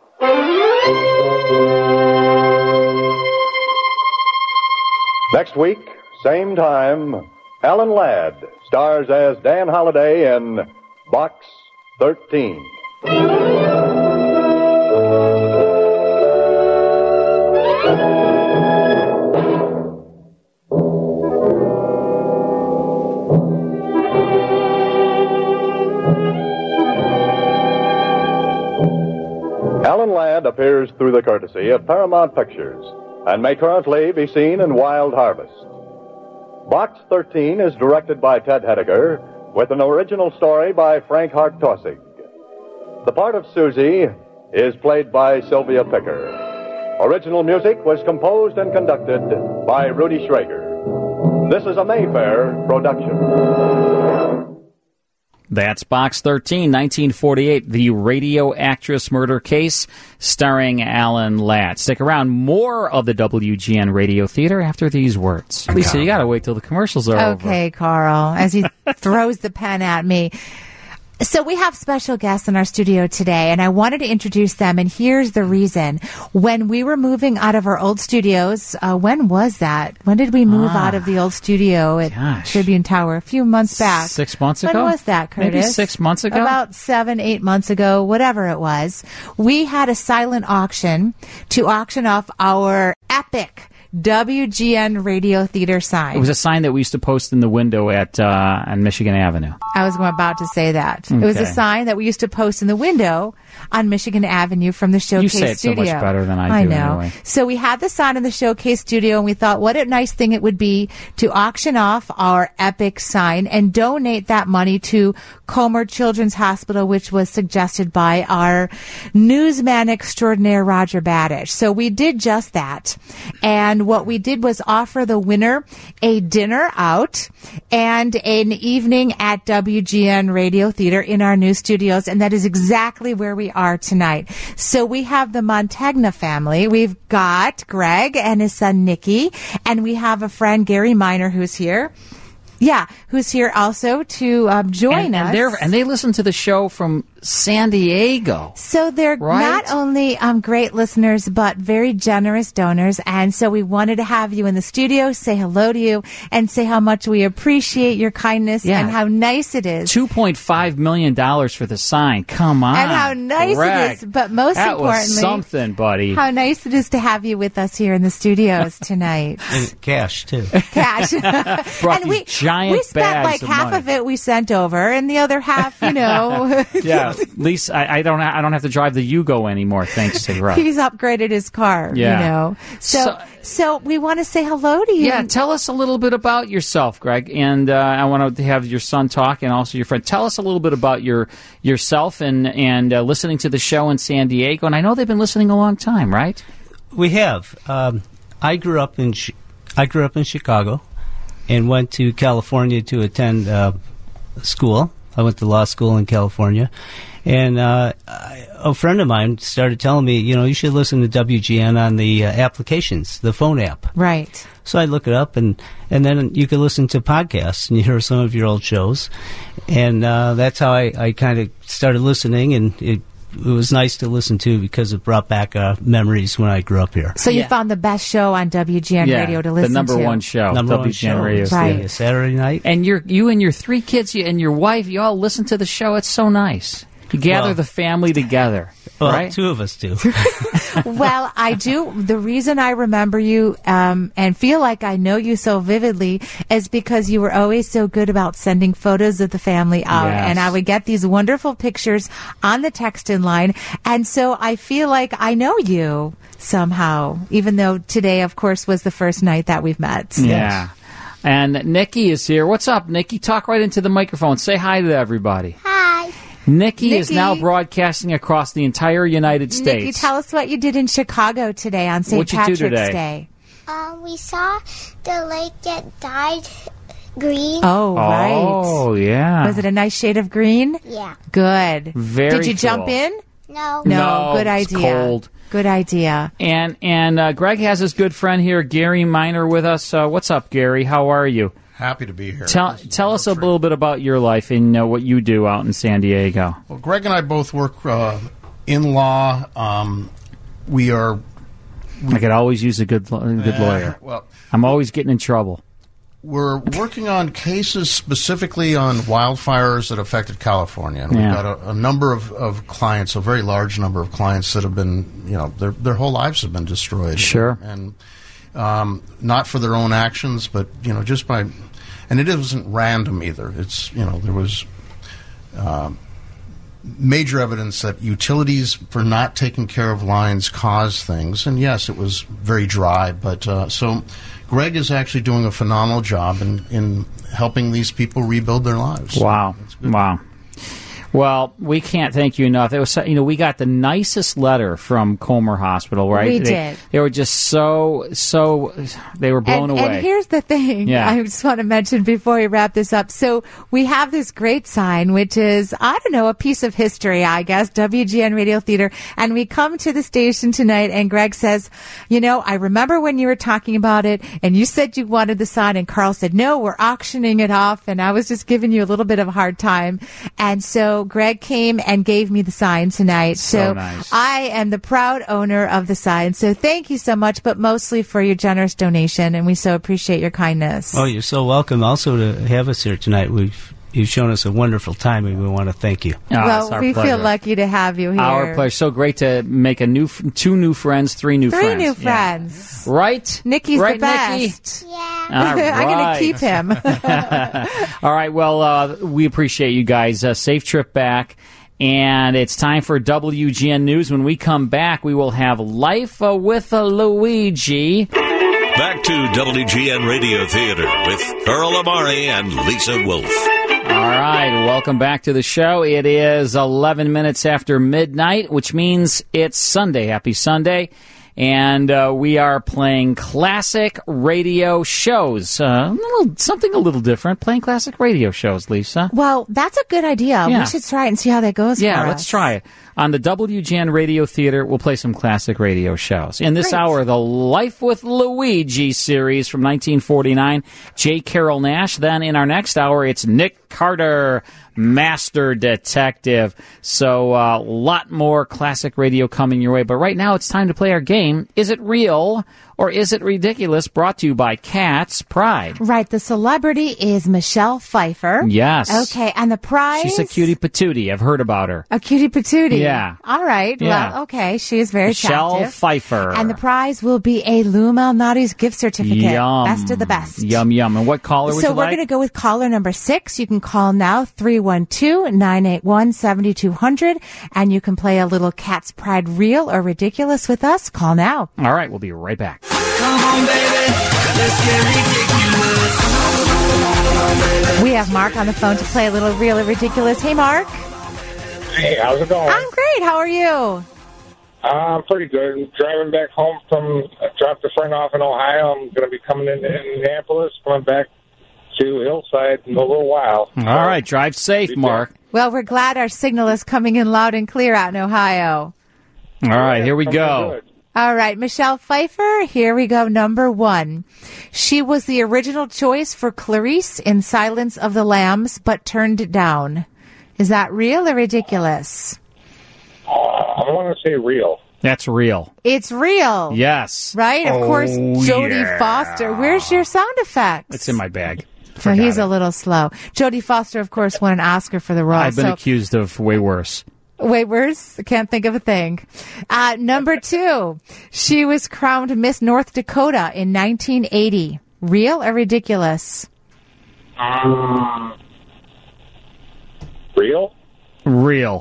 Next week, same time, Alan Ladd stars as Dan Holliday in Box 13. Alan Ladd appears through the courtesy of Paramount Pictures and may currently be seen in Wild Harvest. Box 13 is directed by Ted Hediger with an original story by Frank Hart-Tossig. The part of Susie is played by Sylvia Picker. Original music was composed and conducted by Rudy Schrager. This is a Mayfair production. That's Box 13, 1948, the radio actress murder case, starring Alan Ladd. Stick around. More of the WGN Radio Theater after these words. Lisa, you got to wait till the commercials are over. Okay, Carl, as he throws the pen at me. So we have special guests in our studio today, and I wanted to introduce them, and here's the reason. When we were moving out of our old studios, when was that? When did we move out of the old studio at Tribune Tower? A few months back. 6 months ago? When was that, Curtis? Maybe 6 months ago? About 7-8 months ago, whatever it was. We had a silent auction to auction off our epic WGN Radio Theater sign. It was a sign that we used to post in the window at on Michigan Avenue. I was about to say that. Okay. It was a sign that we used to post in the window on Michigan Avenue from the Showcase studio. You say it studio. so much better than I do know. anyway. So we had the sign in the Showcase studio, and we thought what a nice thing it would be to auction off our epic sign and donate that money to Comer Children's Hospital, which was suggested by our newsman extraordinaire, Roger Badish. So we did just that. And what we did was offer the winner a dinner out and an evening at WGN Radio Theater in our new studios, and that is exactly where we are tonight. So we have the Montagna family. We've got Greg and his son Nicky, and we have a friend, Gary Miner, who's here. Yeah, who's here also to join us. And they listen to the show from San Diego. So they're not only great listeners, but very generous donors. And so we wanted to have you in the studio, say hello to you, and say how much we appreciate your kindness and how nice it is. $2.5 million for the sign. Come on. And how nice Greg. it is. But most importantly, was something, buddy. How nice it is to have you with us here in the studios tonight. And cash, too. Cash. Brought and these giant we spent bags like of half money. of it we sent over, and the other half, you know. Yeah, at least I don't have to drive the Yugo anymore, thanks to Russ. He's upgraded his car, you know. So we want to say hello to you. Yeah, tell us a little bit about yourself, Greg, and I want to have your son talk and also your friend. Tell us a little bit about yourself and listening to the show in San Diego. And I know they've been listening a long time, right? We have. I grew up in Chicago and went to California to attend school. I went to law school in California. And a friend of mine started telling me, you should listen to WGN on the applications, the phone app. Right. So I look it up, and then you can listen to podcasts, and you hear some of your old shows. And that's how I kind of started listening, and it was nice to listen to because it brought back memories when I grew up here. So you found the best show on WGN Radio to listen to. The number one show, WGN Radio. Right. Saturday night. And you and your 3 kids and your wife, you all listen to the show. It's so nice. You gather the family together, right? 2 of us do. Well, I do. The reason I remember you and feel like I know you so vividly is because you were always so good about sending photos of the family out. Yes. And I would get these wonderful pictures on the text-in line. And so I feel like I know you somehow, even though today, of course, was the first night that we've met. Yeah. And Nikki is here. What's up, Nikki? Talk right into the microphone. Say hi to everybody. Hi. Nikki is now broadcasting across the entire United States. Nikki, tell us what you did in Chicago today on St. Patrick's Day. We saw the lake get dyed green. Oh, right. Oh, yeah. Was it a nice shade of green? Yeah. Good. Very Did you cool. jump in? No. No, good it's idea. cold. Good idea. And Greg has his good friend here, Gary Miner, with us. What's up, Gary? How are you? Happy to be here. Tell us a little bit about your life and what you do out in San Diego. Well, Greg and I both work in law. We are. I could always use a good lawyer. Well, I'm always getting in trouble. We're working on cases specifically on wildfires that affected California. And we've got a number of clients, a very large number of clients that have been, their whole lives have been destroyed. Sure. And not for their own actions, but, just by... And it isn't random either. It's, there was major evidence that utilities, for not taking care of lines, cause things. And yes, it was very dry. But so Greg is actually doing a phenomenal job in helping these people rebuild their lives. Wow. Wow. Well, we can't thank you enough. It was, we got the nicest letter from Comer Hospital, right? We did. They were just so they were blown away. And here's the thing. Yeah. I just want to mention before we wrap this up. So we have this great sign, which is, a piece of history, I guess, WGN Radio Theater. And we come to the station tonight and Greg says, I remember when you were talking about it and you said you wanted the sign and Carl said, no, we're auctioning it off. And I was just giving you a little bit of a hard time. And so Greg came and gave me the sign tonight. So nice. I am the proud owner of the sign. So thank you so much, but mostly for your generous donation, and we so appreciate your kindness. Oh, you're so welcome also to have us here tonight. You've shown us a wonderful time, and we want to thank you. Well, we feel lucky to have you here. Our pleasure. So great to make two new friends, three new friends. 3 new friends. Yeah. Right? Nikki's right, the best. Nikki? Yeah. All right. I'm going to keep him. All right. Well, we appreciate you guys. Safe trip back. And it's time for WGN News. When we come back, we will have Life with Luigi. Back to WGN Radio Theater with Earl Amari and Lisa Wolf. All right, welcome back to the show. It is 11 minutes after midnight, which means it's Sunday. Happy Sunday. And we are playing classic radio shows. Something a little different. Playing classic radio shows, Lisa. Well, that's a good idea. Yeah. We should try it and see how that goes for us. Yeah, let's try it. On the WGN Radio Theater, we'll play some classic radio shows. In this hour, the Life with Luigi series from 1949, J. Carrol Naish. Then in our next hour, it's Nick Carter, Master Detective. So a lot more classic radio coming your way. But right now, it's time to play our game. Is it real or is it ridiculous? Brought to you by Cat's Pride. Right. The celebrity is Michelle Pfeiffer. Yes. Okay. And the prize? She's a cutie patootie. I've heard about her. A cutie patootie. Yeah. All right. Yeah. Well, okay. She is very Michelle attractive. Pfeiffer. And the prize will be a Lou Malnati's gift certificate. Yum. Best of the best. Yum, yum. And what caller would you like? So we're going to go with caller number 6. You can call now, 312-981-7200. And you can play a little Cat's Pride real or ridiculous with us. Call now. All right. We'll be right back. Come on, baby. Let's get ridiculous. We have Mark on the phone to play a little real or ridiculous. Hey, Mark. Hey, how's it going? I'm great. How are you? I'm pretty good. I'm driving back home dropped a friend off in Ohio. I'm going to be coming into Indianapolis, coming back to Hillside in a little while. All right. Drive safe, Mark. Well, we're glad our signal is coming in loud and clear out in Ohio. All right. Here we go. Good. All right, Michelle Pfeiffer, here we go. Number 1. She was the original choice for Clarice in Silence of the Lambs, but turned it down. Is that real or ridiculous? I want to say real. That's real. It's real. Yes. Right? Of course, Jodie Foster. Where's your sound effects? It's in my bag. So he's a little slow. Jodie Foster, of course, won an Oscar for the role. I've been accused of way worse. Way worse? Can't think of a thing. Number 2, she was crowned Miss North Dakota in 1980. Real or ridiculous? Real? Real.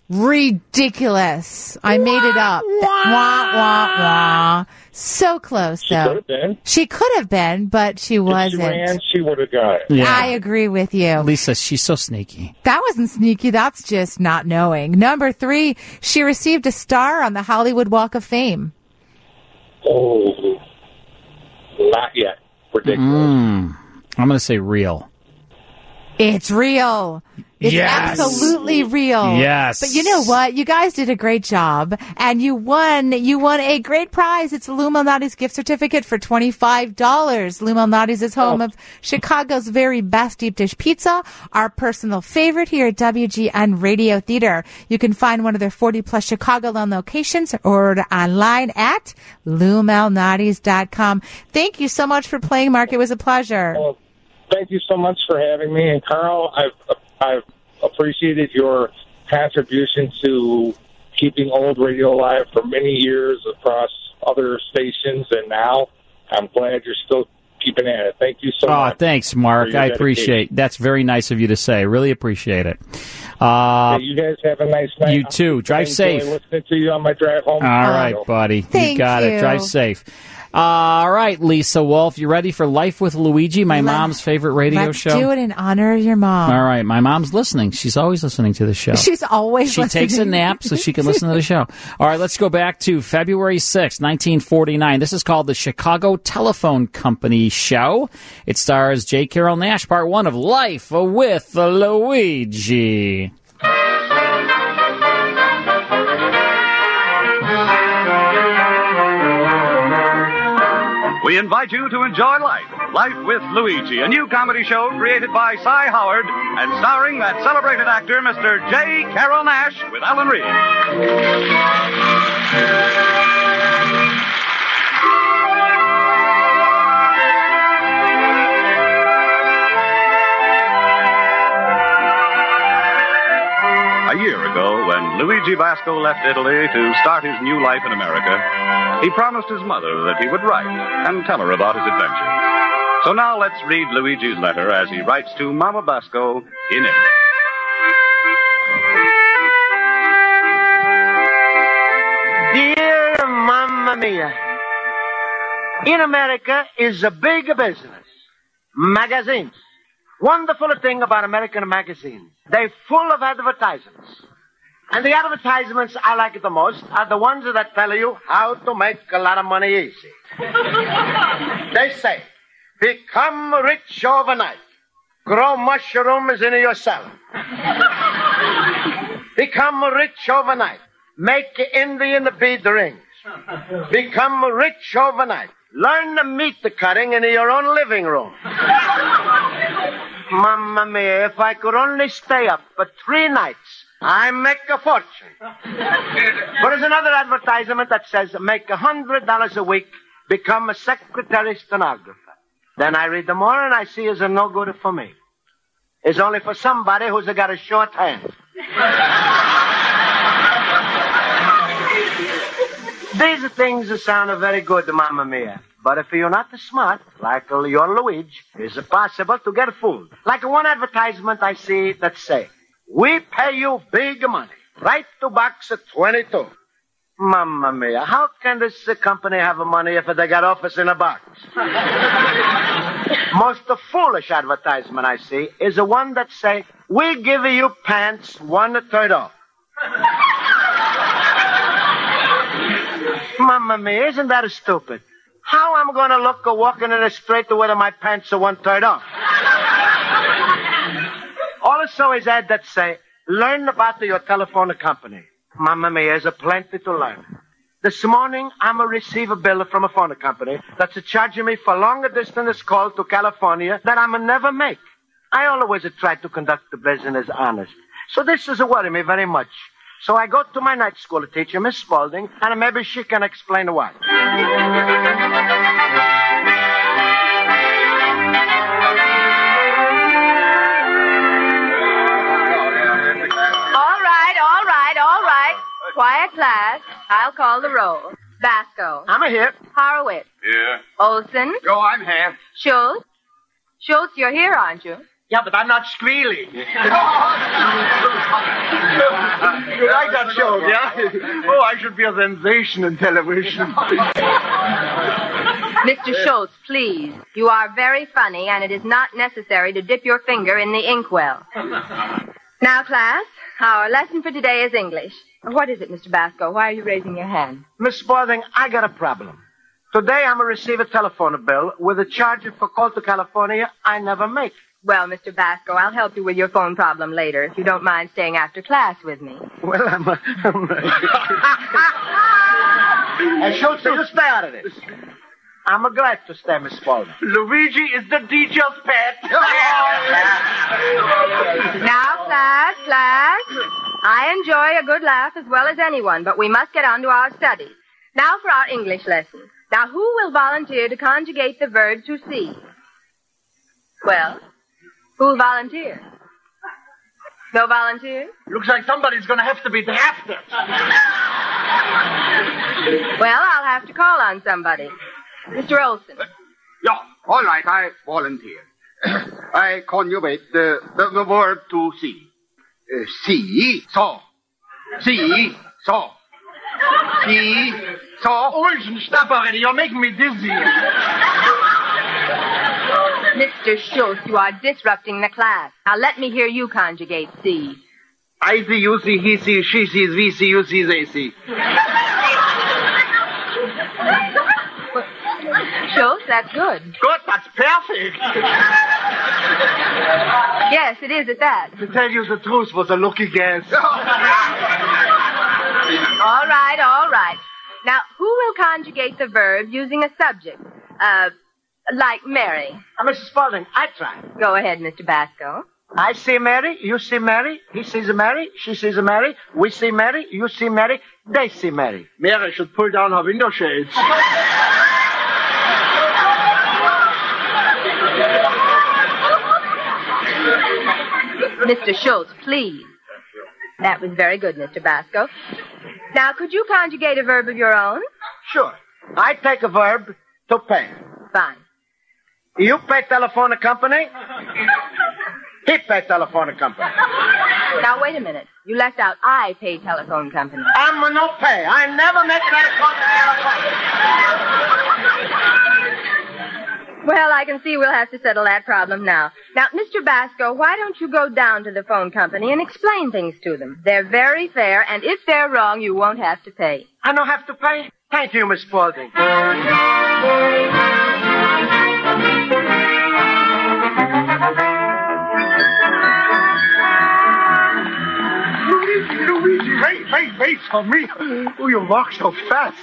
Ridiculous. I made it up. Wah, wah, wah. So close, though. She could have been. She could have been, but she wasn't. If she ran, she would have got it. Yeah. I agree with you. Lisa, she's so sneaky. That wasn't sneaky. That's just not knowing. Number 3, she received a star on the Hollywood Walk of Fame. Oh, not yet. Ridiculous. I'm going to say real. It's real. It's Yes. absolutely real. Yes. But you know what? You guys did a great job, and you won a great prize. It's a Lou Malnati's gift certificate for $25. Lou Malnati's is home of Chicago's very best deep dish pizza, our personal favorite here at WGN Radio Theater. You can find one of their 40-plus Chicagoland locations or order online at LouMalnati's.com. Thank you so much for playing, Mark. It was a pleasure. Well, thank you so much for having me. And Carl, I've appreciated your contribution to keeping old radio alive for many years across other stations, and now I'm glad you're still keeping at it. Thank you so much. Oh, thanks, Mark. I appreciate. That's very nice of you to say. Really appreciate it. Hey, you guys have a nice night. You too. Drive safe. Listening to you on my drive home. All right, buddy. Thank you got it. you. Drive safe. All right, Lisa Wolf, you ready for Life with Luigi, my mom's favorite radio Let's show? do it in honor of your mom. All right, my mom's listening. She's always listening to the show. She's always She listening. takes a nap so she can listen to the show. All right, let's go back to February 6, 1949. This is called the Chicago Telephone Company Show. It stars J. Carrol Naish, part 1 of Life with Luigi. We invite you to enjoy Life with Luigi, a new comedy show created by Cy Howard and starring that celebrated actor, Mr. J. Carrol Naish, with Alan Reed. A year ago, when Luigi Basco left Italy to start his new life in America, he promised his mother that he would write and tell her about his adventure. So now let's read Luigi's letter as he writes to Mama Basco in Italy. Dear Mamma Mia, in America is a big business. Magazines. Wonderful thing about American magazines. They're full of advertisements. And the advertisements I like the most are the ones that tell you how to make a lot of money easy. They say, become rich overnight. Grow mushrooms in your salad. Become rich overnight. Make Indian bead rings. Become rich overnight. Learn meat cutting in your own living room. Mamma mia, if I could only stay up for 3 nights, I make a fortune. But there's another advertisement that says, make $100 a week, become a secretary stenographer. Then I read them all and I see it's no good for me. It's only for somebody who's got a short hand. These things sound very good, Mamma Mia. But if you're not smart, like your Luigi, it's possible to get fooled. Like one advertisement I see that say, we pay you big money. Right to box 22. Mamma Mia, how can this company have money if they got office in a box? Most foolish advertisement I see is the one that say, we give you pants 1/3 off. Mamma Mia, isn't that stupid? How am I going to look walking in the street with my pants 1/3 off? Also is ad that say, learn about your telephone company. Mamma Mia, there's plenty to learn. This morning, I'm a receive a bill from a phone company that's charging me for longer distance call to California that I'm never make. I always try to conduct the business honest. So this is worry me very much. So I go to my night school teacher, Miss Spaulding, and maybe she can explain why. All right. Quiet, class. I'll call the roll. Basco. I'm here. Horowitz. Here. Olson. Go, I'm here. Schultz. Schultz, you're here, aren't you? Yeah, but I'm not squealing. I that joke, yeah? Oh, I should be a sensation in television. Mr. Schultz, please. You are very funny, and it is not necessary to dip your finger in the inkwell. Now, class, our lesson for today is English. What is it, Mr. Basco? Why are you raising your hand? Miss Spaulding, I got a problem. Today I'm going to receive a telephone bill with a charge for call to California I never make. Well, Mr. Basco, I'll help you with your phone problem later, if you don't mind staying after class with me. Well, Schultz, you stay out of this. I'm glad to stay, Miss Spaulding. Luigi is the teacher's pet. Now, class, I enjoy a good laugh as well as anyone, but we must get on to our studies. Now for our English lesson. Now, who will volunteer to conjugate the verb to see? Well, who'll volunteer? No volunteers? Looks like somebody's going to have to be drafted. Well, I'll have to call on somebody. Mr. Olson. Yeah, all right, I volunteer. I conjugate the verb to see. See, saw. See, saw. See, saw. Olson, stop already. You're making me dizzy. Mr. Schultz, you are disrupting the class. Now let me hear you conjugate see. I see, you see, he sees, she sees, we see, you see, they see. Schultz, that's good. Good, that's perfect. Yes, it is at that. To tell you the truth was a lucky guess. All right. Now, who will conjugate the verb using a subject? Like Mary. Mrs. Spaulding, I try. Go ahead, Mr. Basco. I see Mary, you see Mary, he sees a Mary, she sees a Mary, we see Mary, you see Mary, they see Mary. Mary should pull down her window shades. Mr. Schultz, please. That was very good, Mr. Basco. Now, could you conjugate a verb of your own? Sure. I take a verb to pay. Fine. You pay telephone company. He pay telephone company. Now, wait a minute. You left out I pay telephone company. I'm no pay. I never make telephone. Well, I can see we'll have to settle that problem now. Now, Mr. Basco, why don't you go down to the phone company and explain things to them? They're very fair, and if they're wrong, you won't have to pay. I don't have to pay? Thank you, Miss Spaulding. Luigi, wait for me. Oh, you walk so fast.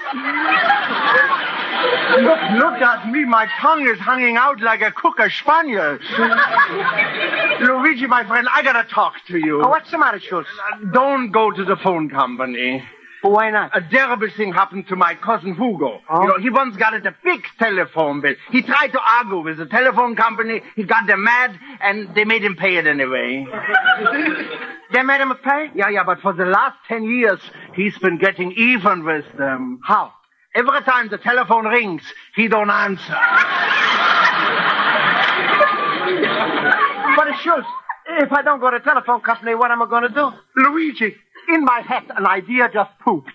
Look at me. My tongue is hanging out like a cocker spaniel. Luigi, my friend, I gotta talk to you. Oh, what's the matter, Schultz? Don't go to the phone company. Why not? A terrible thing happened to my cousin Hugo. Oh? You know, he once got a big telephone bill. He tried to argue with the telephone company. He got them mad, and they made him pay it anyway. They made him pay? Yeah, but for the last 10 years, he's been getting even with them. How? Every time the telephone rings, he don't answer. But Schultz, if I don't go to the telephone company, what am I going to do? Luigi, in my head, an idea just pooped.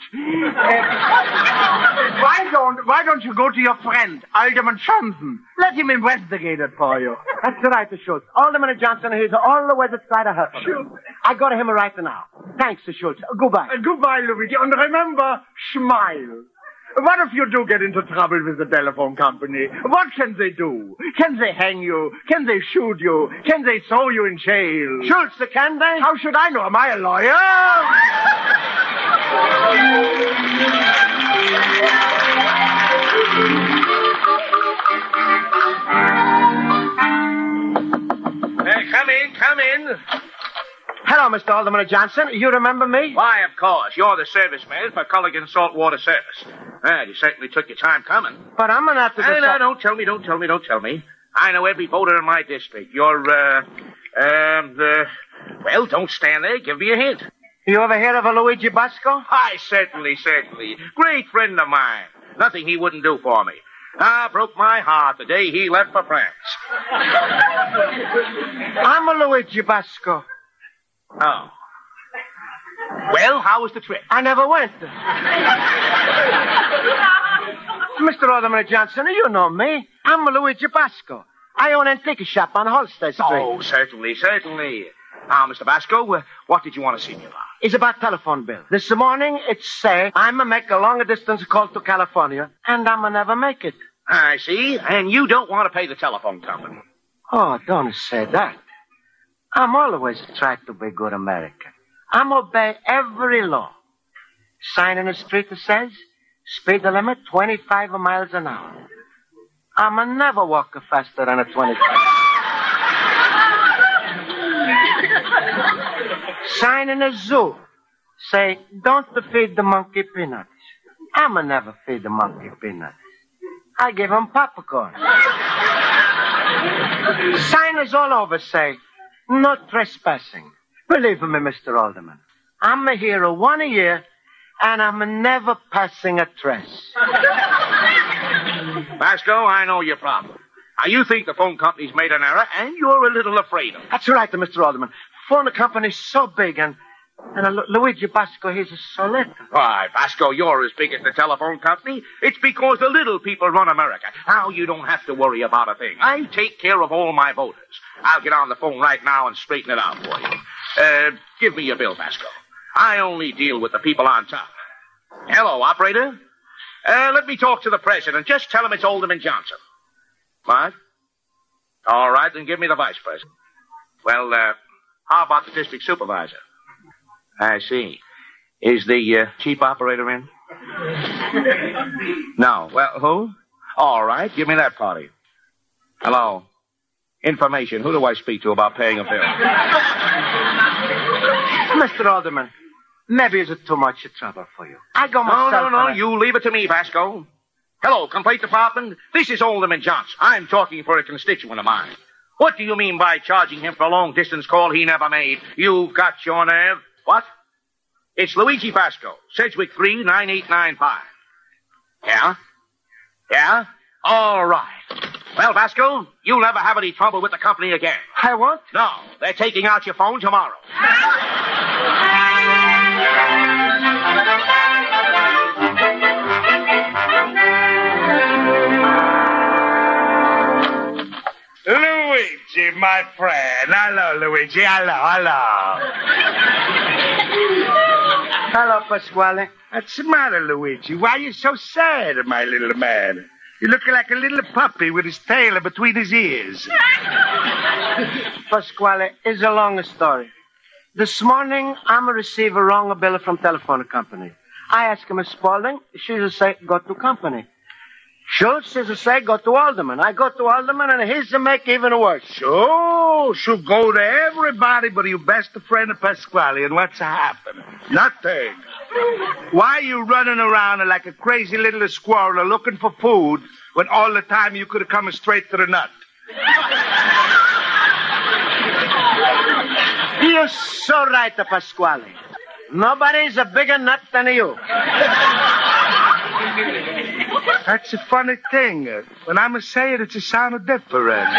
Why don't you go to your friend, Alderman Johnson? Let him investigate it for you. That's right, Schultz. Alderman Johnson is all the way to try to help him. Sure. I go to him right now. Thanks, Schultz. Goodbye. Goodbye, Luigi. And remember, smile. What if you do get into trouble with the telephone company? What can they do? Can they hang you? Can they shoot you? Can they throw you in jail? Schultz, can they? How should I know? Am I a lawyer? Come in. Hello, Mr. Alderman Johnson. You remember me? Why, of course. You're the serviceman for Culligan Saltwater Service. Well, you certainly took your time coming. But I'm not the... No, don't tell me. I know every voter in my district. You're, well, don't stand there. Give me a hint. You ever heard of a Luigi Basco? Aye, certainly. Great friend of mine. Nothing he wouldn't do for me. Broke my heart the day he left for France. I'm a Luigi Basco. Oh. Well, how was the trip? I never went. Mr. Alderman Johnson, you know me. I'm Luigi Basco. I own an antique shop on Holstead Street. Oh, certainly. Now, Mr. Basco, what did you want to see me about? It's about telephone bill. This morning, it say I'm a make a longer distance call to California, and I'm a never make it. I see. And you don't want to pay the telephone company. Oh, don't say that. I'm always trying to be good American. I'm obey every law. Sign in the street that says speed limit 25 miles an hour. I'm a never walk faster than a 25. Sign in a zoo. Say, don't feed the monkey peanuts. I'm a never feed the monkey peanuts. I give him popcorn. Signers all over say, no trespassing. Believe me, Mr. Alderman, I'm a hero 1 a year, and I'm never passing a tress. Basco, I know your problem. Now, you think the phone company's made an error, and you're a little afraid of it. That's right, Mr. Alderman. Phone company's so big, and Luigi Basco, he's so little. Why, Basco, you're as big as the telephone company. It's because the little people run America. Now you don't have to worry about a thing. I take care of all my voters. I'll get on the phone right now and straighten it out for you. Give me your bill, Basco. I only deal with the people on top. Hello, operator. Let me talk to the president. Just tell him it's Alderman Johnson. What? All right, then give me the vice president. Well, how about the district supervisor? I see. Is the chief operator in? No. Well, who? All right, give me that party. Hello. Information. Who do I speak to about paying a bill? Mr. Alderman, maybe it's too much trouble for you. I go myself. No. You leave it to me, Basco. Hello, complaint department. This is Alderman Johnson. I'm talking for a constituent of mine. What do you mean by charging him for a long-distance call he never made? You've got your nerve. What? It's Luigi Basco, Sedgwick 39895. Yeah? Yeah? All right. Well, Basco, you'll never have any trouble with the company again. I won't? No, they're taking out your phone tomorrow. Luigi, my friend. Hello, Luigi. Hello. Hello, Pasquale. What's the matter, Luigi? Why are you so sad, my little man? You're looking like a little puppy with his tail between his ears. Pasquale, it's a long story. This morning, I'm receive a wrong bill from telephone company. I ask Miss Spaulding. She just say, go to company. Schultz says, say, go to Alderman. I go to Alderman, and he's to make even worse. Sure, she'll go to everybody but your best friend, Pasquale. And what's happening? Nothing. Why are you running around like a crazy little squirrel looking for food when all the time you could have come straight to the nut? You're so right, Pasquale. Nobody's a bigger nut than you. That's a funny thing. When I'm say it, it's a sound different.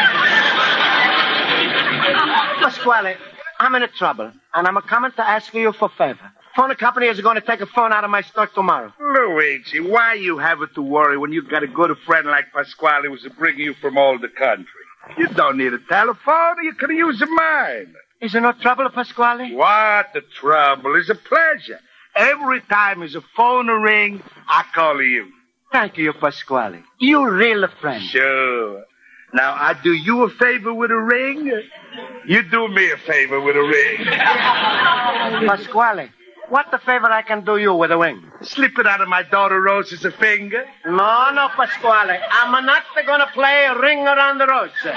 Pasquale, I'm in trouble, and I'm coming to ask you for a favor. Phone company is going to take a phone out of my store tomorrow. Luigi, why you having to worry when you got a good friend like Pasquale who's bringing you from all the country? You don't need a telephone. You can use mine. Is there no trouble, Pasquale? What the trouble? It's a pleasure. Every time there's a phone ring, I call you. Thank you, Pasquale. You real friend. Sure. Now, I do you a favor with a ring. You do me a favor with a ring. Pasquale, what the favor I can do you with a ring? Slip it out of my daughter Rose's finger. No, Pasquale. I'm not going to play a ring around the rose.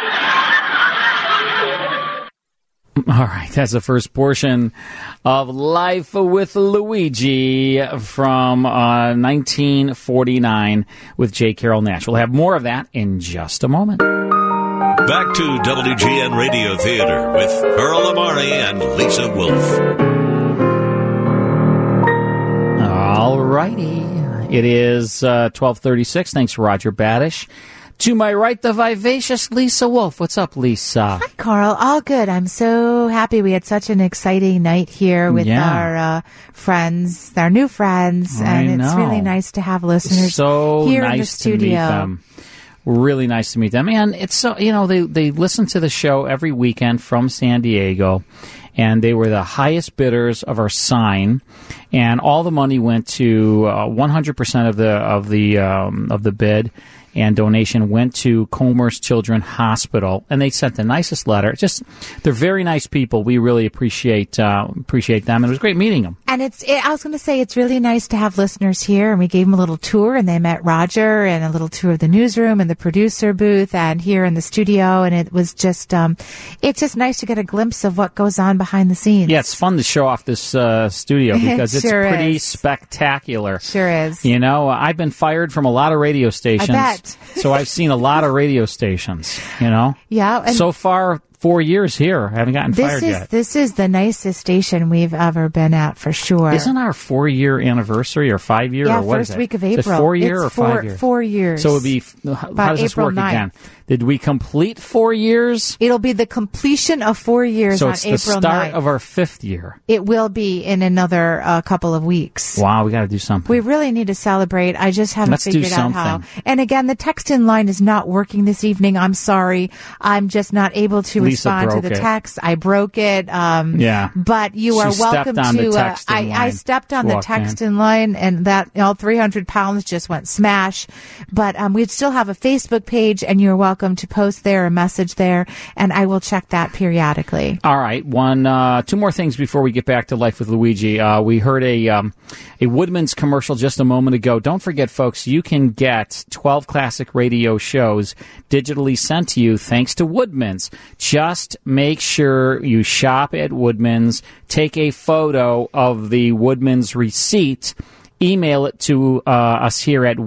All right, that's the first portion of Life with Luigi from 1949 with J. Carrol Naish. We'll have more of that in just a moment. Back to WGN Radio Theater with Earl Amari and Lisa Wolf. All righty. It is 12:36. Thanks, Roger Badish. To my right, the vivacious Lisa Wolf. What's up, Lisa? Hi, Carl. All good. I'm so happy we had such an exciting night here with our friends, our new friends, and it's really nice to have listeners here in the studio. To meet them. Really nice to meet them. And it's so, they listen to the show every weekend from San Diego, and they were the highest bidders of our sign, and all the money went to 100% of the bid, and donation went to Comer's Children's Hospital, and they sent the nicest letter. They're very nice people. We really appreciate them, and it was great meeting them. And I was going to say, it's really nice to have listeners here, and we gave them a little tour, and they met Roger, and a little tour of the newsroom and the producer booth, and here in the studio, and it was just, it's just nice to get a glimpse of what goes on behind the scenes. Yeah, it's fun to show off this studio because it's pretty spectacular. Sure is. I've been fired from a lot of radio stations. I bet. So I've seen a lot of radio stations, Yeah. And so far, 4 years here. I haven't gotten fired yet. This is the nicest station we've ever been at, for sure. Isn't our 4-year anniversary or 5-year or what is it? First week of April. Is it 4 year or 5 years? 4 years. So it would be, how does this work again? Did we complete 4 years? It'll be the completion of 4 years on April 9th. So it's the start of our 5th year. It will be in another couple of weeks. Wow, we got to do something. We really need to celebrate. I just haven't figured out how. And again, the text-in line is not working this evening. I'm sorry. I'm just not able to respond to the text. I broke it. But you are welcome to. I stepped on the text-in line, and that 300 pounds just went smash. But we still have a Facebook page, and you're welcome to post there, a message there, and I will check that periodically. All right. Two more things before we get back to Life with Luigi. We heard a Woodman's commercial just a moment ago. Don't forget, folks, you can get 12 classic radio shows digitally sent to you thanks to Woodman's. Just make sure you shop at Woodman's, take a photo of the Woodman's receipt, email it to us here at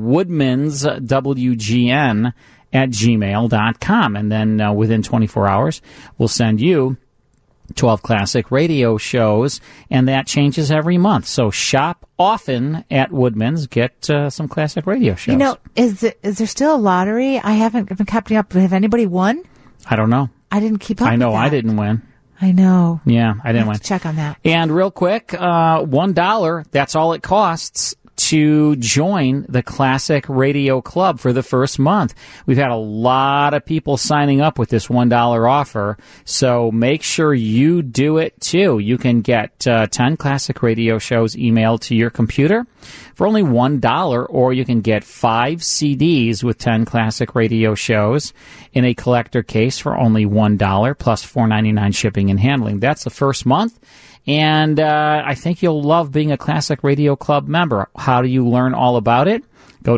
woodmanswgn@gmail.com, and then within 24 hours, we'll send you 12 classic radio shows, and that changes every month. So shop often at Woodman's, get some classic radio shows. Is there still a lottery? I haven't been keeping up. Have anybody won? I don't know. I didn't keep up. I know with that. I didn't win. I know. Yeah, I didn't win. Check on that. And real quick, $1, that's all it costs to join the Classic Radio Club for the first month. We've had a lot of people signing up with this $1 offer, so make sure you do it too. You can get 10 classic radio shows emailed to your computer for only $1, or you can get 5 CDs with 10 classic radio shows in a collector case for only $1 plus $4.99 shipping and handling. That's the first month. And I think you'll love being a Classic Radio Club member. How do you learn all about it? Go to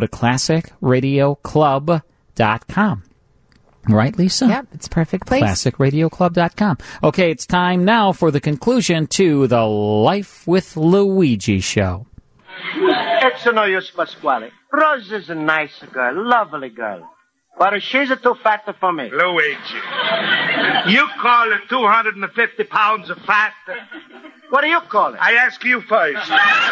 ClassicRadioClub.com. Right, Lisa? Yep, it's a perfect place. ClassicRadioClub.com. Okay, it's time now for the conclusion to the Life with Luigi show. It's no use, Pasquale. Rose is a nice girl, lovely girl. But she's too fat for me. Luigi, you call it 250 pounds of fat? What do you call it? I ask you first.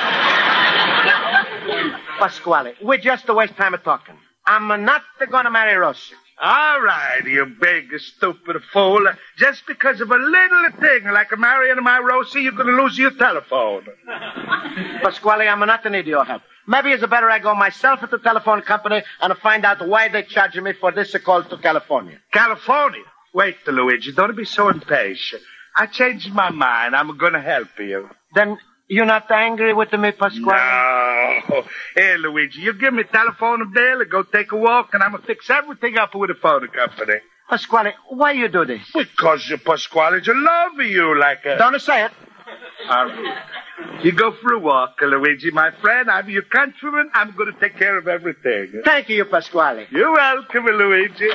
Pasquale, we just waste time talking. I'm not going to marry Rosie. All right, you big, stupid fool. Just because of a little thing like marrying my Rosie, you're going to lose your telephone. Pasquale, I'm not need your help. Maybe it's better I go myself to the telephone company and find out why they charge me for this call to California. California? Wait, Luigi, don't be so impatient. I changed my mind. I'm going to help you. Then you're not angry with me, Pasquale? No. Hey, Luigi, you give me a telephone bill and go take a walk, and I'm going to fix everything up with the phone company. Pasquale, why you do this? Because Pasquale, I love you like a... Don't say it. All right. You go for a walk, Luigi, my friend. I'm your countryman. I'm going to take care of everything. Thank you, Pasquale. You're welcome, Luigi.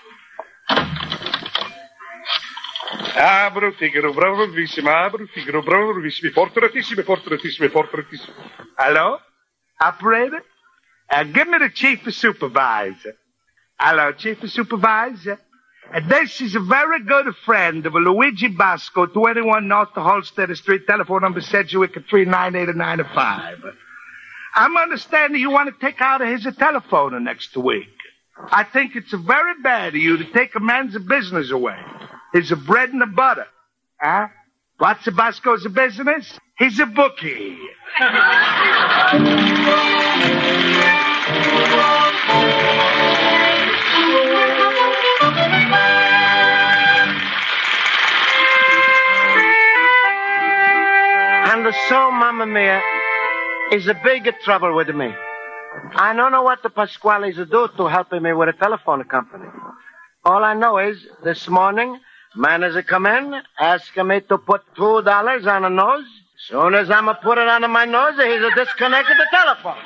Abro, Figaro, bravo, bravissimo, abro, Figaro, bravo, bravissimo, fortunatissimo, fortunatissimo, fortunatissimo. Hello? Operator? Give me the chief supervisor. Hello, chief supervisor? This is a very good friend of Luigi Basco, 21 North Halstead Street, telephone number Sedgwick at 398-95. I'm understanding you want to take out his telephone next week. I think it's very bad of you to take a man's business away. His bread and the butter. Huh? What's Basco's business? He's a bookie. And so, Mamma Mia, is a big trouble with me. I don't know what the Pasquales do to help me with a telephone company. All I know is, this morning, manager come in, asking me to put $2 on a nose. Soon as I'm put it on my nose, he's disconnected the telephone.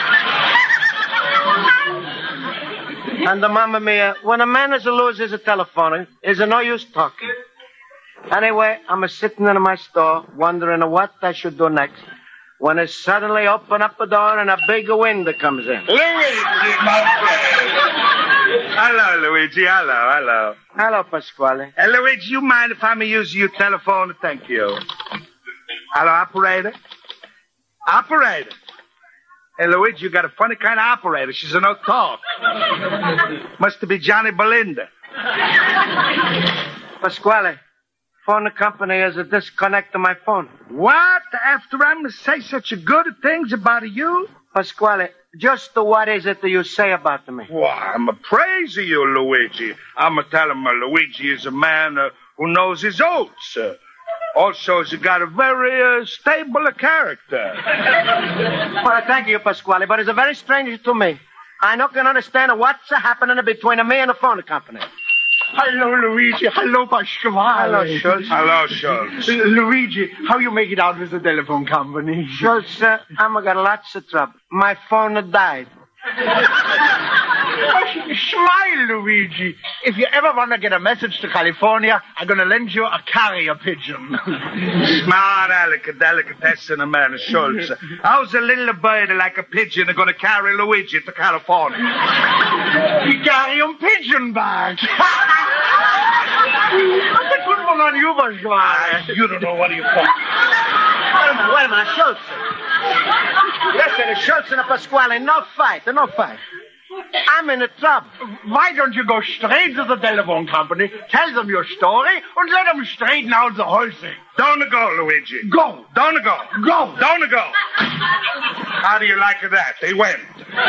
And the Mamma Mia, when a manager loses a telephone, is no use talking. Anyway, I'm sitting in my store, wondering what I should do next, when it suddenly open up the door and a big wind comes in. Luigi, my friend. Hello, Luigi. Hello. Hello, Pasquale. Luigi, you mind if I may use your telephone? Thank you. Hello, operator. Operator. Hey, Luigi, you got a funny kind of operator. She's a no talk. Must be Johnny Belinda. Pasquale, phone company is a disconnect to my phone. What? After I'm say such good things about you? Pasquale, just what is it that you say about me? Well, I'm praising you, Luigi. I'm telling him Luigi is a man who knows his oats. Also, he's got a very stable character. Well, thank you, Pasquale, but it's very strange to me. I not can understand what's happening between me and the phone company. Hello, Luigi. Hello, Pasquale. Hello, Schultz. Hello, Schultz. Luigi, how you make it out with the telephone company? Schultz, I'm got lots of trouble. My phone died. Smile, Luigi. If you ever want to get a message to California, I'm going to lend you a carrier pigeon. Smart delicatessen, man, Schultz. How's a little bird like a pigeon going to carry Luigi to California? You carry him pigeon back. That's a good one on you, Pasquale. You don't know what you're talking about. Wait a minute, Schultz. Listen, Schultz and Pasquale, no fight. I'm in trouble. Why don't you go straight to the telephone company, tell them your story, and let them straighten out the whole thing? Don't go, Luigi. Go. Don't go. Go. Don't go. How do you like that? They went.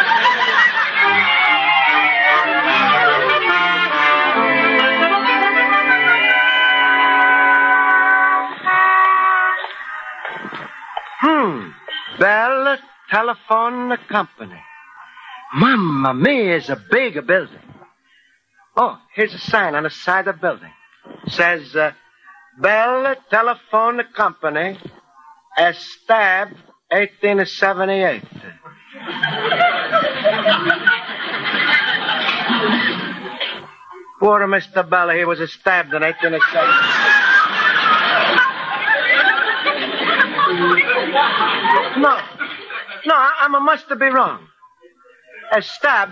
Bell Telephone Company. Mamma mia, it's a big building. Oh, here's a sign on the side of the building. It says, Bell Telephone Company, Estab, 1878. Poor Mr. Bell, he was stabbed in 1878. No, I must be wrong. A stab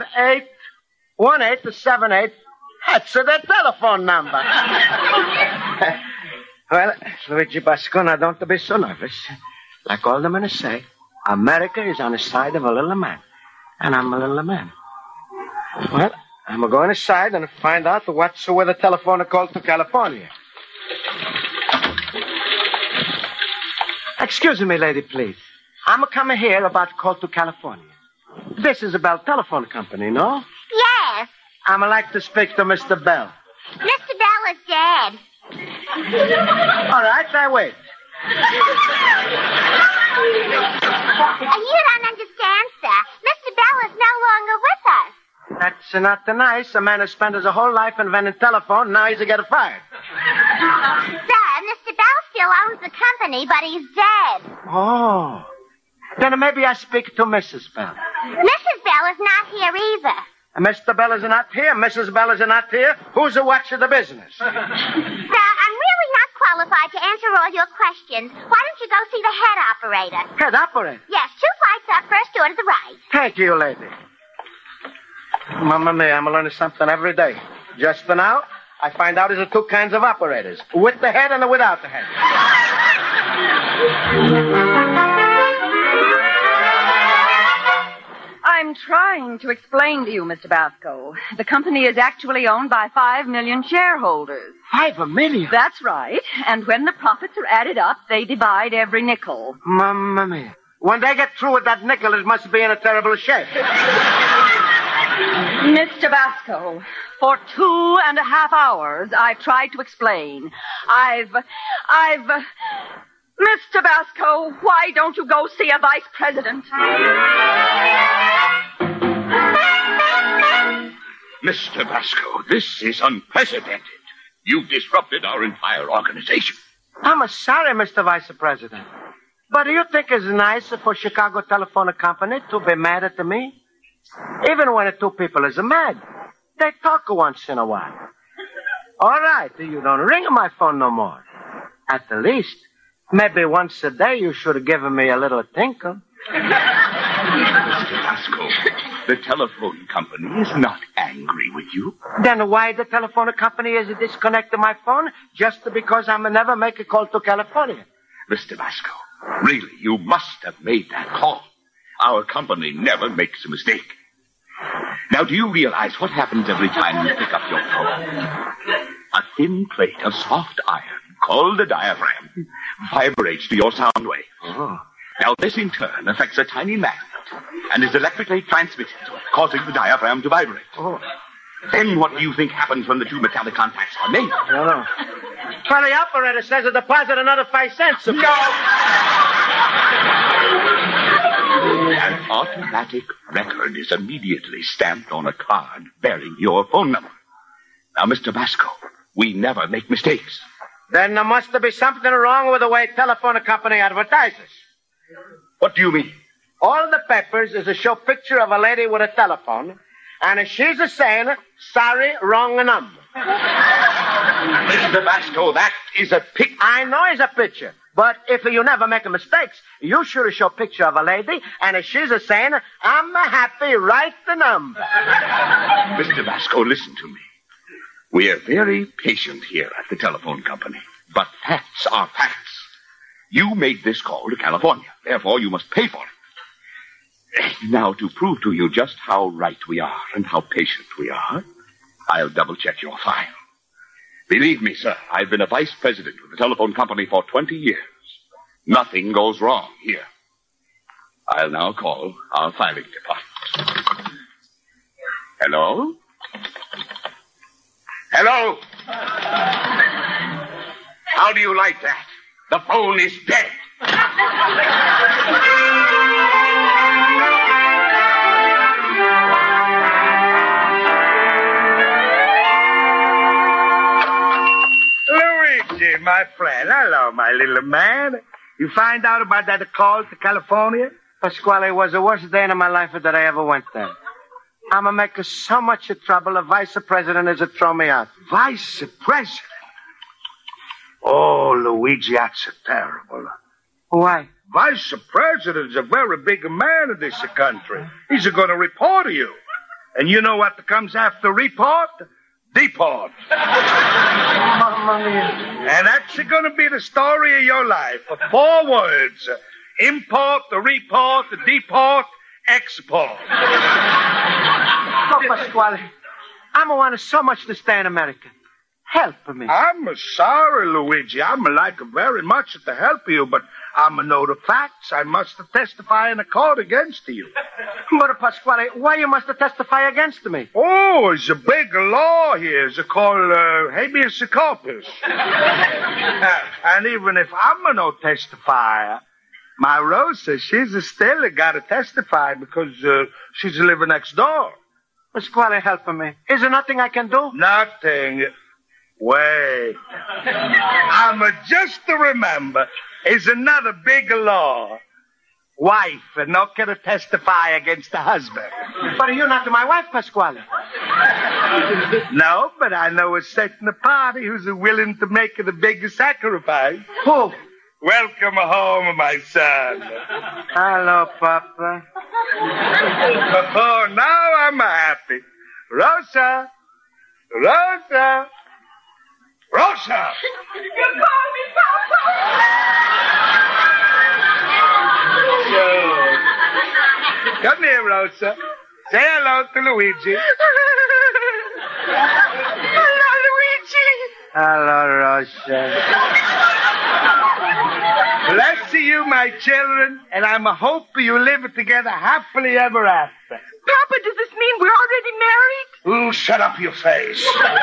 81878. That's the telephone number. Well, Luigi Basco, now don't be so nervous. Like all the men say, America is on the side of a little man. And I'm a little man. Well, I'm going inside and find out what's with the telephone call to California. Excuse me, lady, please. I'm coming here about call to California. This is a Bell Telephone Company, no? Yes. I'm like to speak to Mr. Bell. Mr. Bell is dead. All right, I wait. You don't understand, sir. Mr. Bell is no longer with us. That's not nice. A man has spent his whole life inventing telephone, now he's getting fired. Sir, Mr. Bell still owns the company, but he's dead. Oh. Then maybe I speak to Mrs. Bell. Mrs. Bell is not here either. Mr. Bell is not here. Mrs. Bell is not here. Who's watching the business? Sir, I'm really not qualified to answer all your questions. Why don't you go see the head operator? Head operator? Yes, 2 flights up, first door to the right. Thank you, lady. Mamma mia, I'm learning something every day. Just for now, I find out there's 2 kinds of operators. With the head and without the head. I'm trying to explain to you, Mr. Basco. The company is actually owned by 5 million shareholders. 5 million? That's right. And when the profits are added up, they divide every nickel. Mamma mia. When they get through with that nickel, it must be in a terrible shape. Mr. Basco, for 2.5 hours, I've tried to explain. Mr. Basco, why don't you go see a vice president? Mr. Basco, this is unprecedented. You've disrupted our entire organization. I'm sorry, Mr. Vice President. But do you think it's nice for Chicago Telephone Company to be mad at me? Even when the two people is mad, they talk once in a while. All right, you don't ring my phone no more. At the least, maybe once a day you should have given me a little tinkle. Mr. Basco, the telephone company is not angry with you. Then why the telephone company is disconnecting my phone just because I'm never make a call to California? Mr. Basco, really, you must have made that call. Our company never makes a mistake. Now, do you realize what happens every time you pick up your phone? A thin plate of soft iron, called the diaphragm, vibrates to your sound wave. Oh. Now, this in turn affects a tiny magnet and is electrically transmitted to it, causing the diaphragm to vibrate. Oh. Then what do you think happens when the two metallic contacts are made? I don't know. Well, the operator says to deposit another 5 cents. No! An automatic record is immediately stamped on a card bearing your phone number. Now, Mr. Basco, we never make mistakes. Then there must be something wrong with the way telephone company advertises. What do you mean? All the papers is a show picture of a lady with a telephone, and she's saying, sorry, wrong number. Mr. Basco, that is a picture. I know it's a picture. But if you never make mistakes, you should show a picture of a lady, and she's saying, I'm happy, write the number. Mr. Basco, listen to me. We are very patient here at the telephone company, but facts are facts. You made this call to California, therefore you must pay for it. Now, to prove to you just how right we are and how patient we are, I'll double-check your file. Believe me, sir, I've been a vice president with the telephone company for 20 years. Nothing goes wrong here. I'll now call our filing department. Hello? Hello? How do you like that? The phone is dead. Luigi, my friend. Hello, my little man. You find out about that call to California? Pasquale, it was the worst day in my life that I ever went there. I'm making so much trouble, the vice president is throw me out. Vice president? Oh, Luigi, that's terrible. Why? Vice president's a very big man in this country. He's going to report you. And you know what comes after report? Deport. Mamma mia. And that's going to be the story of your life. 4 words. Import, report, deport, export. Oh, Pasquale, I want so much to stay in America. Help me. I'm sorry, Luigi. I'm like very much to help you, but I'm know the facts. I must testify in a court against you. But, Pasquale, why you must testify against me? Oh, it's a big law here. It's called habeas corpus. And even if I'm no testifier, my Rosa, she's still got to testify because she's living next door. Pasquale, help me. Is there nothing I can do? Nothing. Wait. I'm just to remember, is another big law. Wife not going to testify against the husband. But you're not my wife, Pasquale. No, but I know a certain party who's willing to make the big sacrifice. Who? Welcome home, my son. Hello, Papa. Oh, now I'm happy. Rosa. Rosa. Rosa! You call me Papa! Come here, Rosa. Say hello to Luigi. Hello, Luigi. Hello, Rosa. Bless you, my children, and I'm hoping you live together happily ever after. Papa, does this mean we're already married? Ooh, shut up your face.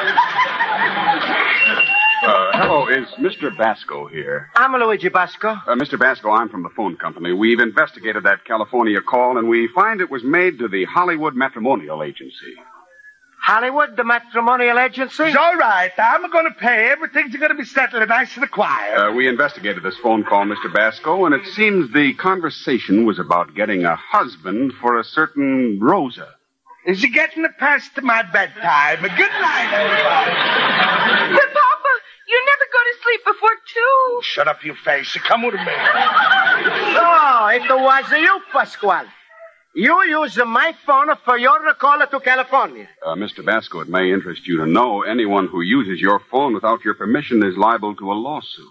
Hello, is Mr. Basco here? I'm Luigi Basco. Mr. Basco, I'm from the phone company. We've investigated that California call, and we find it was made to the Hollywood Matrimonial Agency. Hollywood, the matrimonial agency? It's all right. I'm going to pay. Everything's going to be settled nice and quiet. We investigated this phone call, Mr. Basco, and it seems the conversation was about getting a husband for a certain Rosa. Is he getting past my bedtime? Good night, everybody. But, Papa, you never go to sleep before 2. Shut up your face. Come with me. Oh, it was you, Pasquale. You use my phone for your call to California. Mr. Basco, it may interest you to know anyone who uses your phone without your permission is liable to a lawsuit.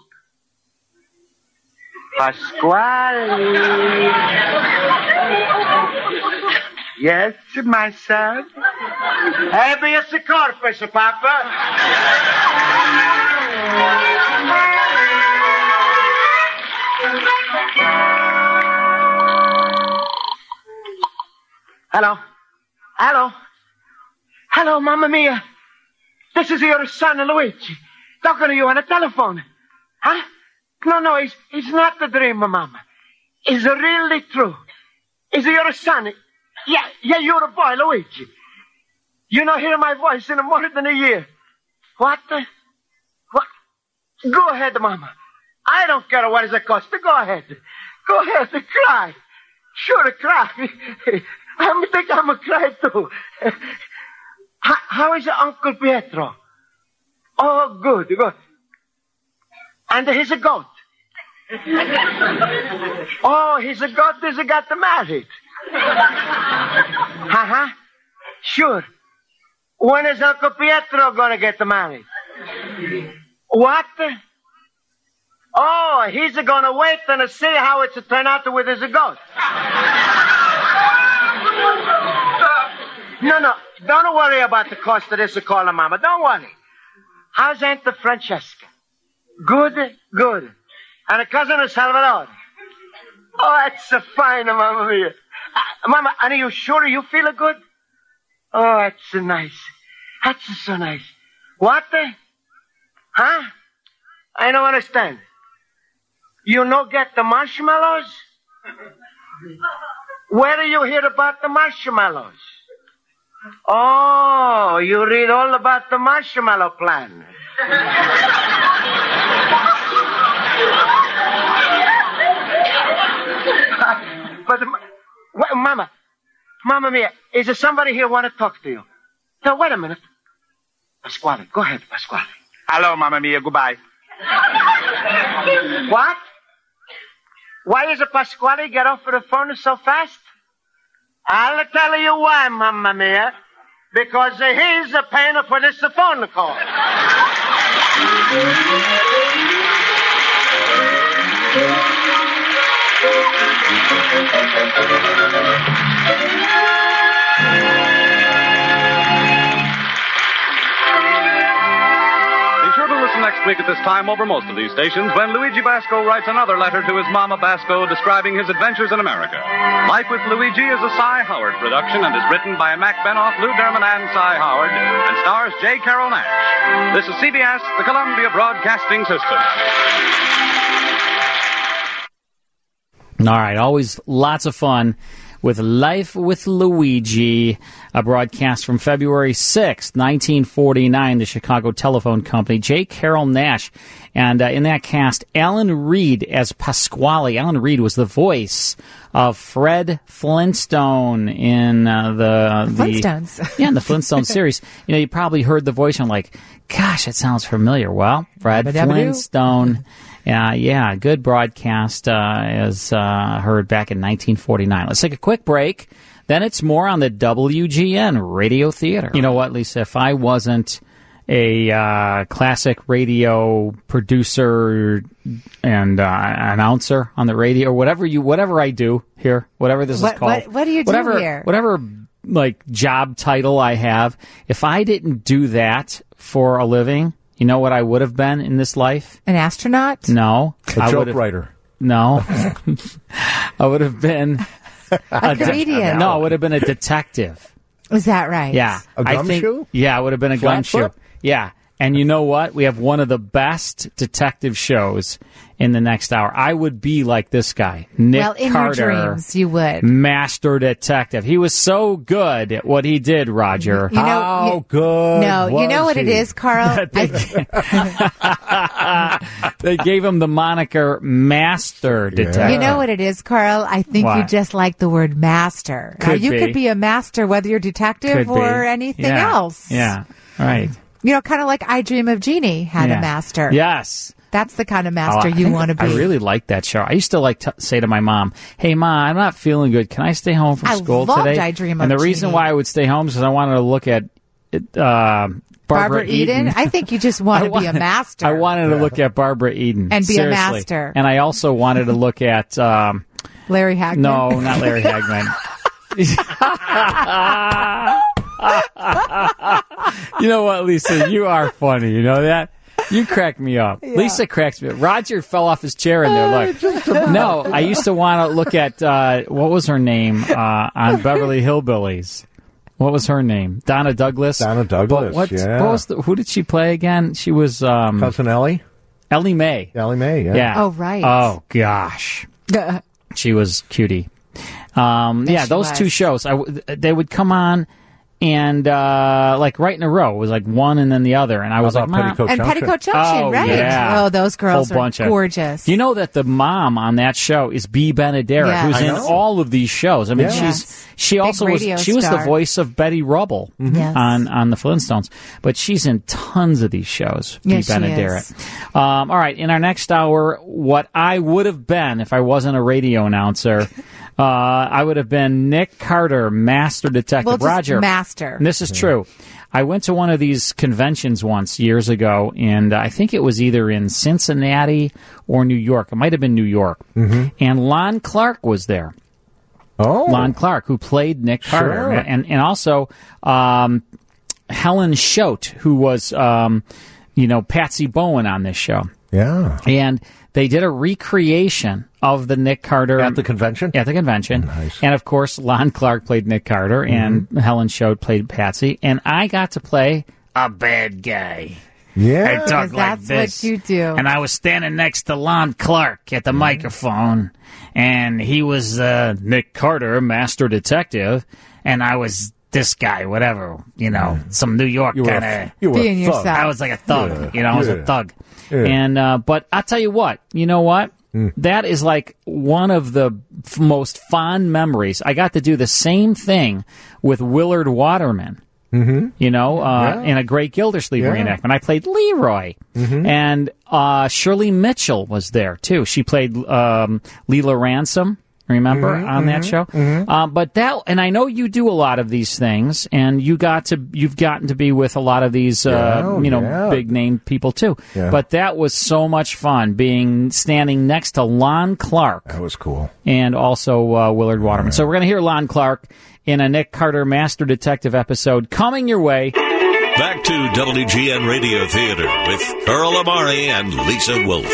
Pasquale. Yes, my son? Habeas corpus, Papa. Hello? Hello? Hello, Mamma Mia. This is your son, Luigi. Talking to you on the telephone. Huh? No, it's not a dream, Mama. It's really true. Is your son? Yeah, you're a boy, Luigi. You don't hear my voice in more than a year. What? Go ahead, Mama. I don't care what it costs. Go ahead. Go ahead, cry. Sure, cry. I think I'm a cry, too. How is Uncle Pietro? Oh, good. And he's a goat. Oh, he's a goat. He's got married. Sure. When is Uncle Pietro gonna get married? What? Oh, he's gonna wait and see how it's turn out with his goat. No. Don't worry about the cost of this call, Mama. Don't worry. How's Aunt Francesca? Good. And a cousin of Salvador. Oh, that's so fine, Mamma Mia. Mama, are you sure you feel good? Oh, that's so nice. That's so nice. What? Huh? I don't understand. You no get the marshmallows? Where do you hear about the marshmallows? Oh, you read all about the marshmallow plan. But, Mamma Mia, is there somebody here want to talk to you? Now, wait a minute. Pasquale, go ahead, Pasquale. Hello, Mamma Mia, goodbye. What? Why is Pasquale get off the phone so fast? I'll tell you why, Mamma Mia. Because he's paying for this phone call. Be sure to listen next week at this time over most of these stations when Luigi Basco writes another letter to his Mama Basco describing his adventures in America. Life with Luigi is a Cy Howard production and is written by Mac Benoff, Lou Derman, and Cy Howard, and stars J. Carroll Nash. This is CBS, the Columbia Broadcasting System. All right, always lots of fun with Life with Luigi, a broadcast from February 6, 1949, the Chicago Telephone Company. J. Carroll Nash, and in that cast, Alan Reed as Pasquale. Alan Reed was the voice of Fred Flintstone in the Flintstones. Yeah, in the Flintstone series. You know, you probably heard the voice and like, gosh, it sounds familiar. Well, Fred Flintstone. Yeah, good broadcast as heard back in 1949. Let's take a quick break. Then it's more on the WGN Radio Theater. You know what, Lisa? If I wasn't a classic radio producer and announcer on the radio, or whatever I do here, whatever this is called. What do you do here? Whatever like job title I have, if I didn't do that for a living, you know what I would have been in this life? An astronaut? No. A joke writer. No. I would have been a comedian. No, I would have been a detective. Is that right? Yeah. A gumshoe? Yeah, I would have been a gumshoe. Flatfoot? Yeah. And you know what? We have one of the best detective shows in the next hour. I would be like this guy, Nick Well, in Carter, your dreams, you would. master detective. He was so good at what he did, Roger. You know- How you- good No, you know was what it he? is, Carl? They gave him the moniker Master Detective. You know what it is, Carl? I think you What? just like the word master. Now, Could you be. could be a master whether you're detective Could or be. anything Yeah. else. Yeah, right. You know, kind of like I Dream of Jeannie had Yeah. a master. Yes. That's the kind of master I you think want to be. I really like that show. I used to say to my mom, "Hey, Ma, I'm not feeling good. Can I stay home from I school loved today?" I Dream and of the reason Jeannie. why I would stay home is because I wanted to look at Barbara Eden? I think you just want to be a master. I wanted to look at Barbara Eden And be a Seriously. master. And I also wanted to look at Larry Hagman. no, not Larry Hagman. You know what, Lisa? You are funny. You know that? You crack me up. Lisa cracks me up. Roger fell off his chair in there. Look. No, I used to want to look at, what was her name on Beverly Hillbillies? What was her name? Donna Douglas? Donna Douglas, What yeah. was who did she play again? She was... Cousin Ellie? Ellie Mae. Ellie Mae, yeah. Yeah. Oh, right. Oh, gosh. She was cutie. Yeah, she those was. two shows, they would come on and like right in a row. It was like one and then the other, and I was like, about "Mom." Petticoat And Junction? Petticoat Junction, Oh, right? yeah. Oh, those girls Whole are bunch of- gorgeous. You know that the mom on that show is Bea Benaderet, Yeah. who's I in know. all of these shows. I mean, Yeah. she Big also was radio she was the star. voice of Betty Rubble Yes. on the Flintstones, but she's in tons of these shows. Yes, Bea she Benaderet. is. All right, in our next hour, what I would have been if I wasn't a radio announcer. I would have been Nick Carter, master detective. Well, just Roger, master. And this is true. I went to one of these conventions once years ago, and I think it was either in Cincinnati or New York. It might have been New York. And Lon Clark was there. Oh. Lon Clark, who played Nick Carter. Sure. And also Helen Choate, who was, Patsy Bowen on this show. Yeah. And they did a recreation of the Nick Carter At the convention? At the convention, Nice. and of course, Lon Clark played Nick Carter, and Helen Choate played Patsy, and I got to play a bad guy. Yeah. I talk Because like that's this, what you do. and I was standing next to Lon Clark at the microphone, and he was Nick Carter, master detective, and I was this guy, whatever, some New York You were kind a- of. you were a Being thug. yourself. I was like a thug, I was a Yeah. thug. Yeah. And but I'll tell you what, you know what? That is like one of the most fond memories. I got to do the same thing with Willard Waterman. In a Great Gildersleeve Yeah. reenactment. I played Leroy. And Shirley Mitchell was there, too. She played Leela Ransom, remember, on that show? But and I know you do a lot of these things, and you've gotten to be with a lot of these, big name people, too. Yeah. But that was so much fun, standing next to Lon Clark. That was cool. And also Willard Waterman. So we're going to hear Lon Clark in a Nick Carter Master Detective episode coming your way. Back to WGN Radio Theater with Earl Amari and Lisa Wolf.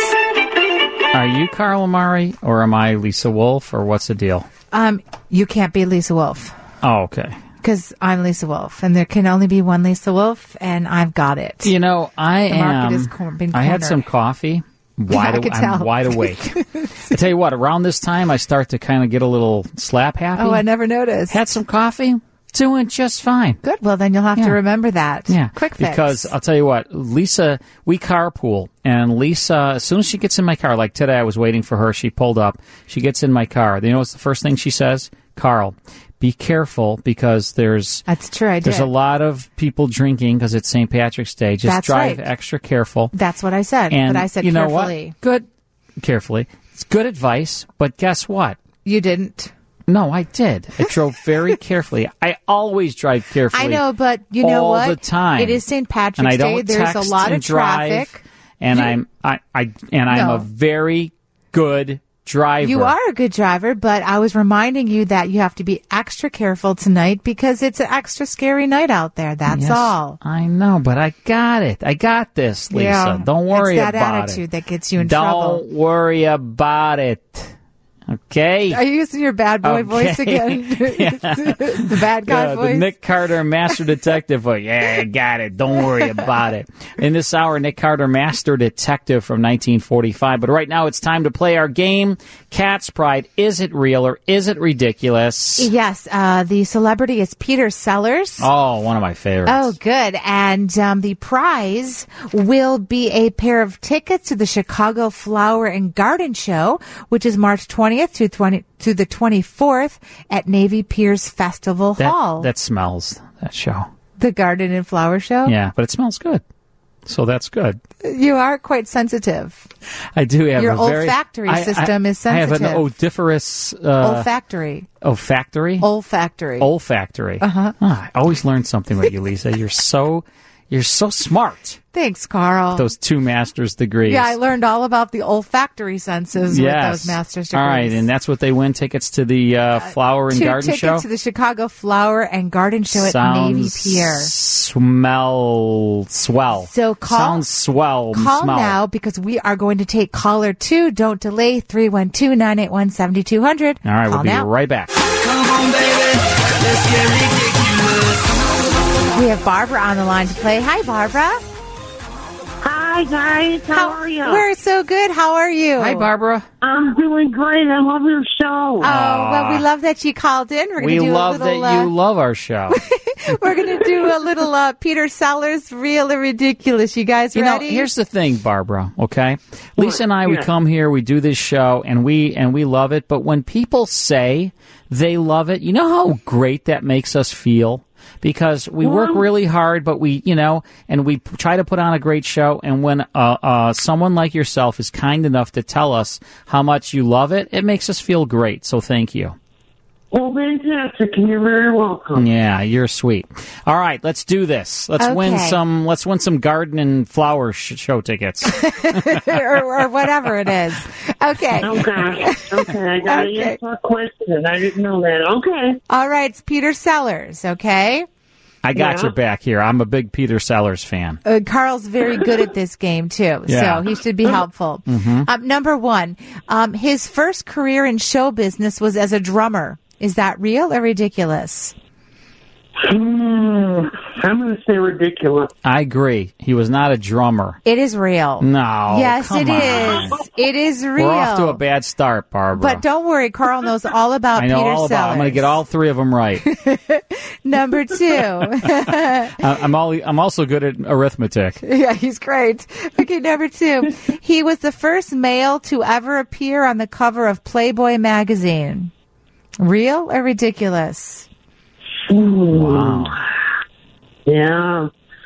Are you Carl Amari, or am I Lisa Wolf, or what's the deal? You can't be Lisa Wolf. Oh, okay. Because I'm Lisa Wolf, and there can only be one Lisa Wolf, and I've got it. I The market is been I had cornered. some coffee. I could I'm tell. wide awake. I tell you what, around this time, I start to kind of get a little slap happy. Oh, I never noticed. Had some coffee, doing just fine. Good. Well, then you'll have to remember that. Yeah, Quick fix. because I'll tell you what, Lisa, we carpool, and Lisa, as soon as she gets in my car, like today, I was waiting for her. She pulled up. She gets in my car. You know what's the first thing she says? Carl, be careful because That's true. I did. there's a lot of people drinking because it's St. Patrick's Day. Just That's drive right. extra careful. That's what I said. And but I said you know carefully. what? Good, carefully. It's good advice, but guess what? You didn't. No, I did. I drove very carefully. I always drive carefully. I know, but you know all what? the time. It is St. Patrick's and I Day. don't There's a text lot and of traffic. drive, and I'm No. a very good driver. You are a good driver, but I was reminding you that you have to be extra careful tonight because it's an extra scary night out there. That's Yes, all. I know, but I got it. I got this, Lisa. Yeah, Don't worry it's that about it. attitude that gets you in Don't trouble. worry about it. Okay? Are you using your bad boy voice again? The bad guy Yeah, voice? the Nick Carter Master Detective voice. Yeah, I got it. Don't worry about it. In this hour, Nick Carter Master Detective from 1945. But right now, it's time to play our game, Cat's Pride. Is it real or is it ridiculous? Yes, the celebrity is Peter Sellers. Oh, one of my favorites. Oh, good. And the prize will be a pair of tickets to the Chicago Flower and Garden Show, which is March 20th to the 24th at Navy Piers Festival Hall. That smells, that show. The Garden and Flower Show? Yeah, but it smells good. So that's good. You are quite sensitive. I do have Your a very... olfactory system is I have sensitive. an odoriferous... Olfactory. Olfactory? Olfactory. Olfactory. Uh-huh. I always learn something with you, Lisa. You're so smart. Thanks, Carl. Those 2 master's degrees. Yeah, I learned all about the olfactory senses with those master's degrees. All right, and that's what they win, tickets to the Flower and 2 Garden tickets Show? to the Chicago Flower and Garden Show at Navy Pier. Swell. So Sounds swell. Call smell. now because we are going to take caller 2. Don't delay. 312-981-7200. All right, Call we'll be now. right back. Come on, baby, let's get ridiculous. We have Barbara on the line to play. Hi, Barbara. Hi, guys. How are you? We're so good. How are you? Hi, Barbara. I'm doing great. I love your show. Oh, well, we love that you called in. We're We gonna do love a little, that you love our show. We're going to do a little Peter Sellers, Real or Ridiculous. You guys You know, ready? here's the thing, Barbara, okay? Lisa and I, we Yeah. come here, we do this show, and we love it. But when people say they love it, you know how great that makes us feel? Because we work really hard, but we try to put on a great show. And when someone like yourself is kind enough to tell us how much you love it, it makes us feel great. So thank you. Well, fantastic. You're very welcome. Yeah, you're sweet. All right, let's do this. Let's win some garden and flower show tickets. or whatever it is. Okay. Okay. I got to answer a question. I didn't know that. Okay. All right. It's Peter Sellers. Okay. I got your back here. I'm a big Peter Sellers fan. Carl's very good at this game too, Yeah. so he should be helpful. Mhm. Number 1, his first career in show business was as a drummer. Is that real or ridiculous? I'm going to say ridiculous. I agree. He was not a drummer. It is real. No. Yes, come it on. is. It is real. We're off to a bad start, Barbara. But don't worry, Carl knows all about I know Peter all Sellers. about. I'm going to get all 3 of them right. Number 2. I'm also good at arithmetic. Yeah, he's great. Okay, number 2. He was the first male to ever appear on the cover of Playboy magazine. Real or ridiculous? Wow. Yeah.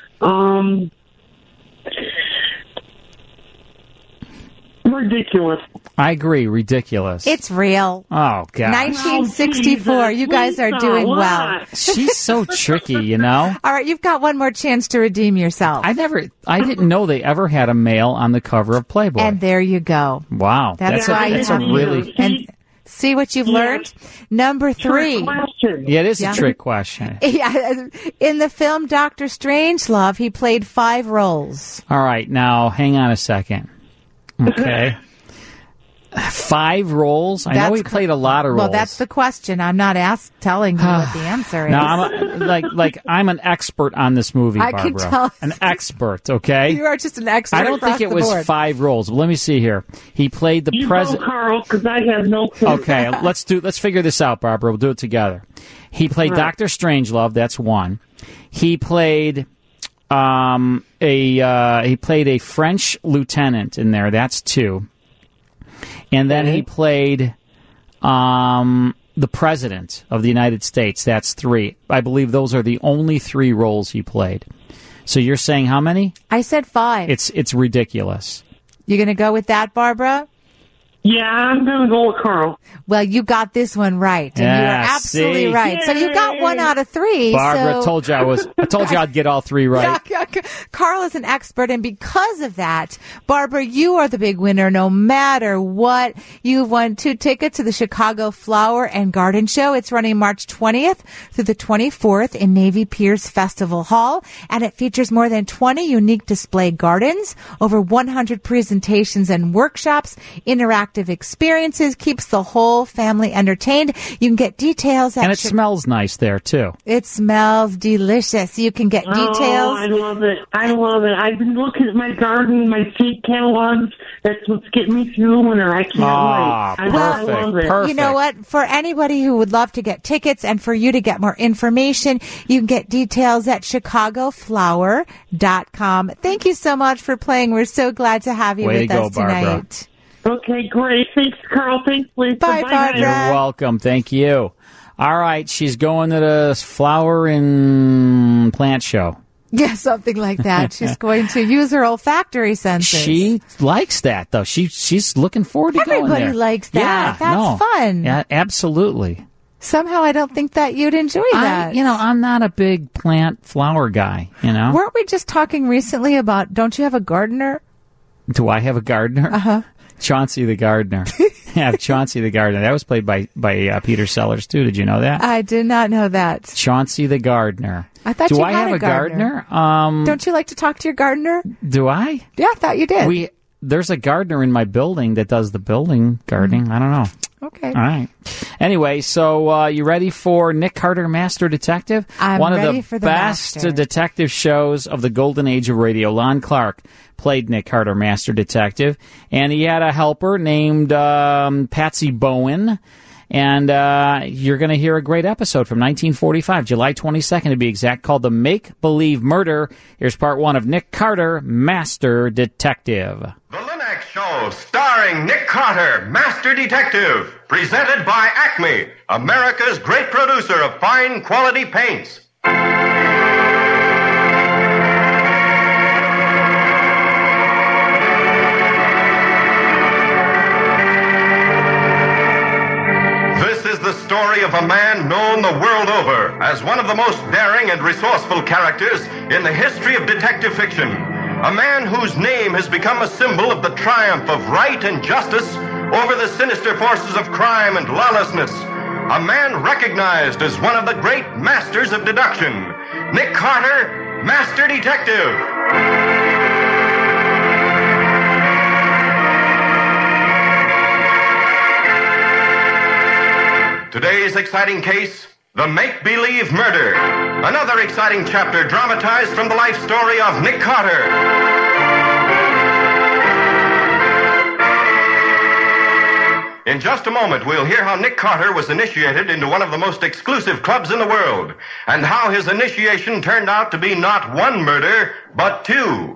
Ridiculous. I agree. Ridiculous. It's real. Oh, God. 1964. You guys are doing well. She's so tricky, you know? All right, you've got one more chance to redeem yourself. I didn't know they ever had a male on the cover of Playboy. And there you go. Wow. That's why that's you a really... And see what you've learned? Number 3. Yeah, it is Yeah. a trick question. Yeah, in the film Dr. Strangelove, he played 5 roles. All right, now, hang on a second. Okay. 5 roles? I know he played a lot of roles. Well, that's the question. I'm not telling you what the answer is. Now, I'm an expert on this movie, I Barbara. can tell. An expert, okay? You are just an expert. I don't think it was 5 roles. But let me see here. He played the president. Carl, because I have no clue. Okay, let's figure this out, Barbara. We'll do it together. He played Right. Dr. Strangelove. That's 1. He played he played a French lieutenant in there. That's 2. And then he played the President of the United States. That's 3. I believe those are the only 3 roles he played. So you're saying how many? I said 5. It's ridiculous. You going to go with that, Barbara? Yeah, I'm going to go with Carl. Well, you got this one right, and you are absolutely see? right. So you got 1 out of 3. Barbara, so... told you I'd get all 3 right. Carl is an expert, and because of that, Barbara, you are the big winner no matter what. You've won 2 tickets to the Chicago Flower and Garden Show. It's running March 20th through the 24th in Navy Piers Festival Hall, and it features more than 20 unique display gardens, over 100 presentations and workshops, interactive experiences, keeps the whole family entertained. You can get details at And it smells nice there, too. It smells delicious. You can get details. Oh, I love it. I love it. I've been looking at my garden, my seed catalogs. That's what's getting me through the winter. I can't wait. I love it. You know what? For anybody who would love to get tickets and for you to get more information, you can get details at chicagoflower.com. Thank you so much for playing. We're so glad to have you with us tonight. Okay, great. Thanks, Carl. Thanks, Lisa. Bye, Barbara. You're welcome. Thank you. All right, she's going to the flower and plant show. Yeah, something like that. She's going to use her olfactory senses. She likes that, though. She's looking forward to going there. Everybody likes that. Yeah, That's fun. Yeah, absolutely. Somehow I don't think that you'd enjoy that. I'm not a big plant flower guy, Weren't we just talking recently about, don't you have a gardener? Do I have a gardener? Uh-huh. Chauncey the Gardener. Yeah, Chauncey the Gardener. That was played by Peter Sellers, too. Did you know that? I did not know that. Chauncey the Gardener. I thought Do you I had have a gardener? Don't you like to talk to your gardener? Do I? Yeah, I thought you did. There's a gardener in my building that does the building gardening. I don't know. Okay. All right. Anyway, so you ready for Nick Carter, Master Detective? I'm One ready of for the the best Master. detective shows of the golden age of radio. Lon Clark played Nick Carter, Master Detective, and he had a helper named Patsy Bowen. And you're going to hear a great episode from 1945, July 22nd to be exact, called The Make-Believe Murder. Here's part 1 of Nick Carter, Master Detective. The Linux Show, starring Nick Carter, Master Detective, presented by Acme, America's great producer of fine quality paints. This is the story of a man known the world over as one of the most daring and resourceful characters in the history of detective fiction. A man whose name has become a symbol of the triumph of right and justice over the sinister forces of crime and lawlessness. A man recognized as one of the great masters of deduction. Nick Carter, Master Detective. Today's exciting case, the Make-Believe Murder. Another exciting chapter dramatized from the life story of Nick Carter. In just a moment, we'll hear how Nick Carter was initiated into one of the most exclusive clubs in the world, and how his initiation turned out to be not one murder, but 2.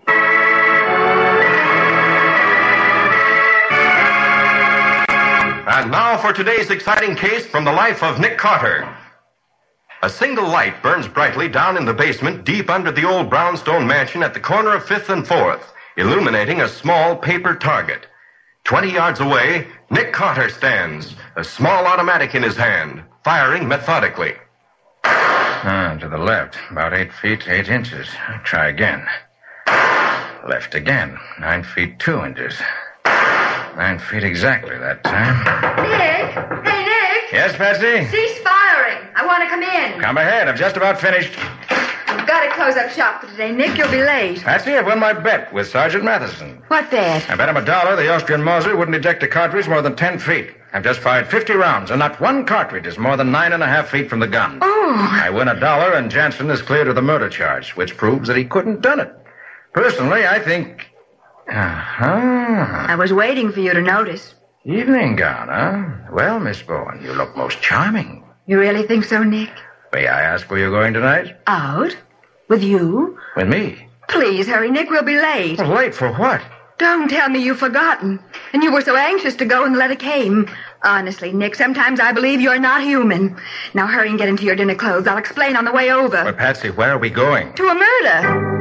And now for today's exciting case from the life of Nick Carter. A single light burns brightly down in the basement deep under the old brownstone mansion at the corner of 5th and 4th, illuminating a small paper target. 20 yards away, Nick Carter stands, a small automatic in his hand, firing methodically. To the left, about 8 feet, 8 inches. Try again. Left again, 9 feet, 2 inches. 9 feet exactly that time. Nick! Hey, Nick! Yes, Patsy? Cease firing. I want to come in. Come ahead, I've just about finished. We've got to close up shop for today. Nick, you'll be late. Patsy, I've won my bet with Sergeant Matheson. What bet? I bet him $1 the Austrian Mauser wouldn't eject a cartridge more than 10 feet. I've just fired 50 rounds, and not one cartridge is more than 9.5 feet from the gun. Oh. I win $1, and Jansen is cleared of the murder charge, which proves that he couldn't done it. Personally, I think... I was waiting for you to notice. Evening gown, huh? Well, Miss Bowen, you look most charming. You really think so, Nick? May I ask where you're going tonight? Out? With you? With me. Please hurry, Nick. We'll be late. Well, late for what? Don't tell me you've forgotten. And you were so anxious to go and the letter came. Honestly, Nick, sometimes I believe you're not human. Now hurry and get into your dinner clothes. I'll explain on the way over. But, Patsy, where are we going? To a murder.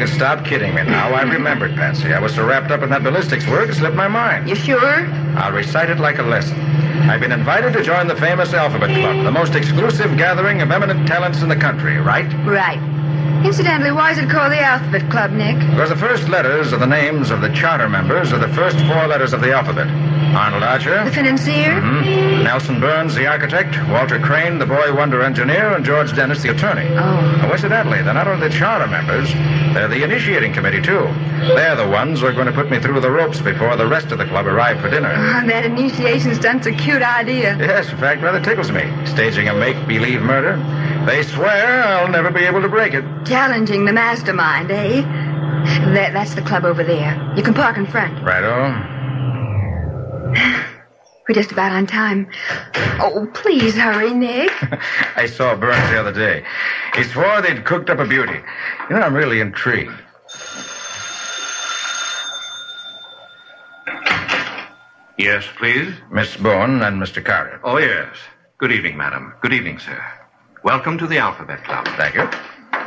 can stop kidding me now. I remembered, Patsy. I was so wrapped up in that ballistics work, it slipped my mind. You sure? I'll recite it like a lesson. I've been invited to join the famous Alphabet Club, the most exclusive gathering of eminent talents in the country, right? Right. Incidentally, why is it called the Alphabet Club, Nick? Because the first letters of the names of the charter members are the first 4 letters of the alphabet. Arnold Archer. The financier? Mm-hmm. Nelson Burns, the architect. Walter Crane, the boy wonder engineer. And George Dennis, the attorney. Oh. Incidentally, they're not only the charter members, they're the initiating committee, too. They're the ones who are going to put me through the ropes before the rest of the club arrive for dinner. Oh, that initiation stunt's a cute idea. Yes, in fact, rather tickles me. Staging a make-believe murder. They swear I'll never be able to break it. Challenging the mastermind, eh? That's the club over there. You can park in front. Righto. We're just about on time. Oh, please hurry, Nick. I saw Burns the other day. He swore they'd cooked up a beauty. You know, I'm really intrigued. Yes, please? Miss Bowen and Mr. Carter. Oh, yes. Good evening, madam. Good evening, sir. Welcome to the Alphabet Club. Thank you.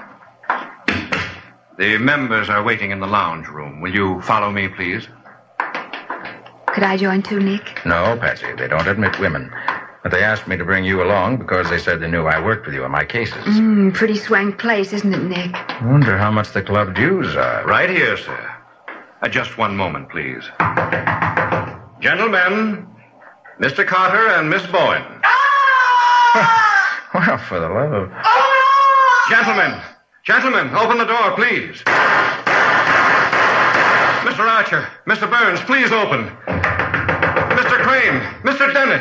The members are waiting in the lounge room. Will you follow me, please? Could I join too, Nick? No, Patsy, they don't admit women. But they asked me to bring you along because they said they knew I worked with you in my cases. Pretty swank place, isn't it, Nick? I wonder how much the club dues are. Right here, sir. Just one moment, please. Gentlemen, Mr. Carter and Miss Bowen. Well, for the love of... Gentlemen, open the door, please. Mr. Archer, Mr. Burns, please open. Mr. Crane, Mr. Dennis.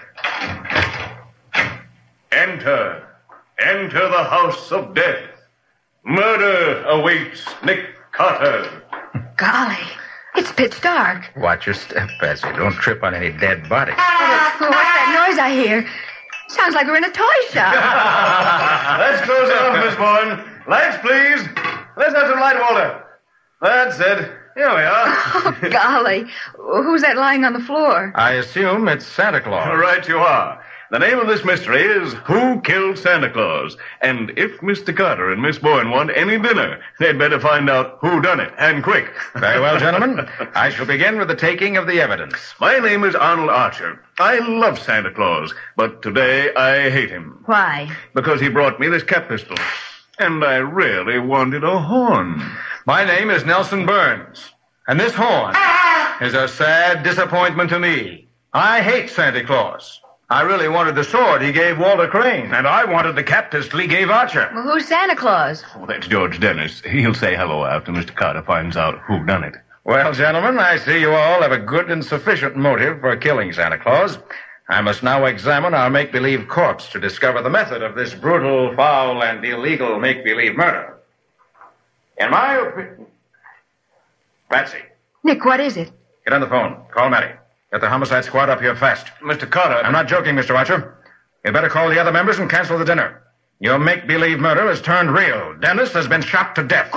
Enter the house of death. Murder awaits Nick Carter. Golly, it's pitch dark. Watch your step, Patsy. Don't trip on any dead body. What's that noise I hear? Sounds like we're in a toy shop. Let's close it off, Miss Bowen. Lights, please. Let's have some light, Walter. That's it. Here we are. Oh, golly. Who's that lying on the floor? I assume it's Santa Claus. Right you are. The name of this mystery is Who Killed Santa Claus? And if Mr. Carter and Miss Bowen want any dinner, they'd better find out who done it, and quick. Very well, gentlemen. I shall begin with the taking of the evidence. My name is Arnold Archer. I love Santa Claus, but today I hate him. Why? Because he brought me this cat pistol. And I really wanted a horn. My name is Nelson Burns, and this horn is a sad disappointment to me. I hate Santa Claus. I really wanted the sword he gave Walter Crane. And I wanted the cat pistol he gave Archer. Well, who's Santa Claus? Oh, that's George Dennis. He'll say hello after Mr. Carter finds out who done it. Well, gentlemen, I see you all have a good and sufficient motive for killing Santa Claus. I must now examine our make-believe corpse to discover the method of this brutal, foul, and illegal make-believe murder. In my opinion... Patsy, Nick, what is it? get on the phone. Call Matty. Get the homicide squad up here fast. Mr. Carter... I'm not joking, Mr. Archer. You'd better call the other members and cancel the dinner. Your make-believe murder has turned real. Dennis has been shot to death.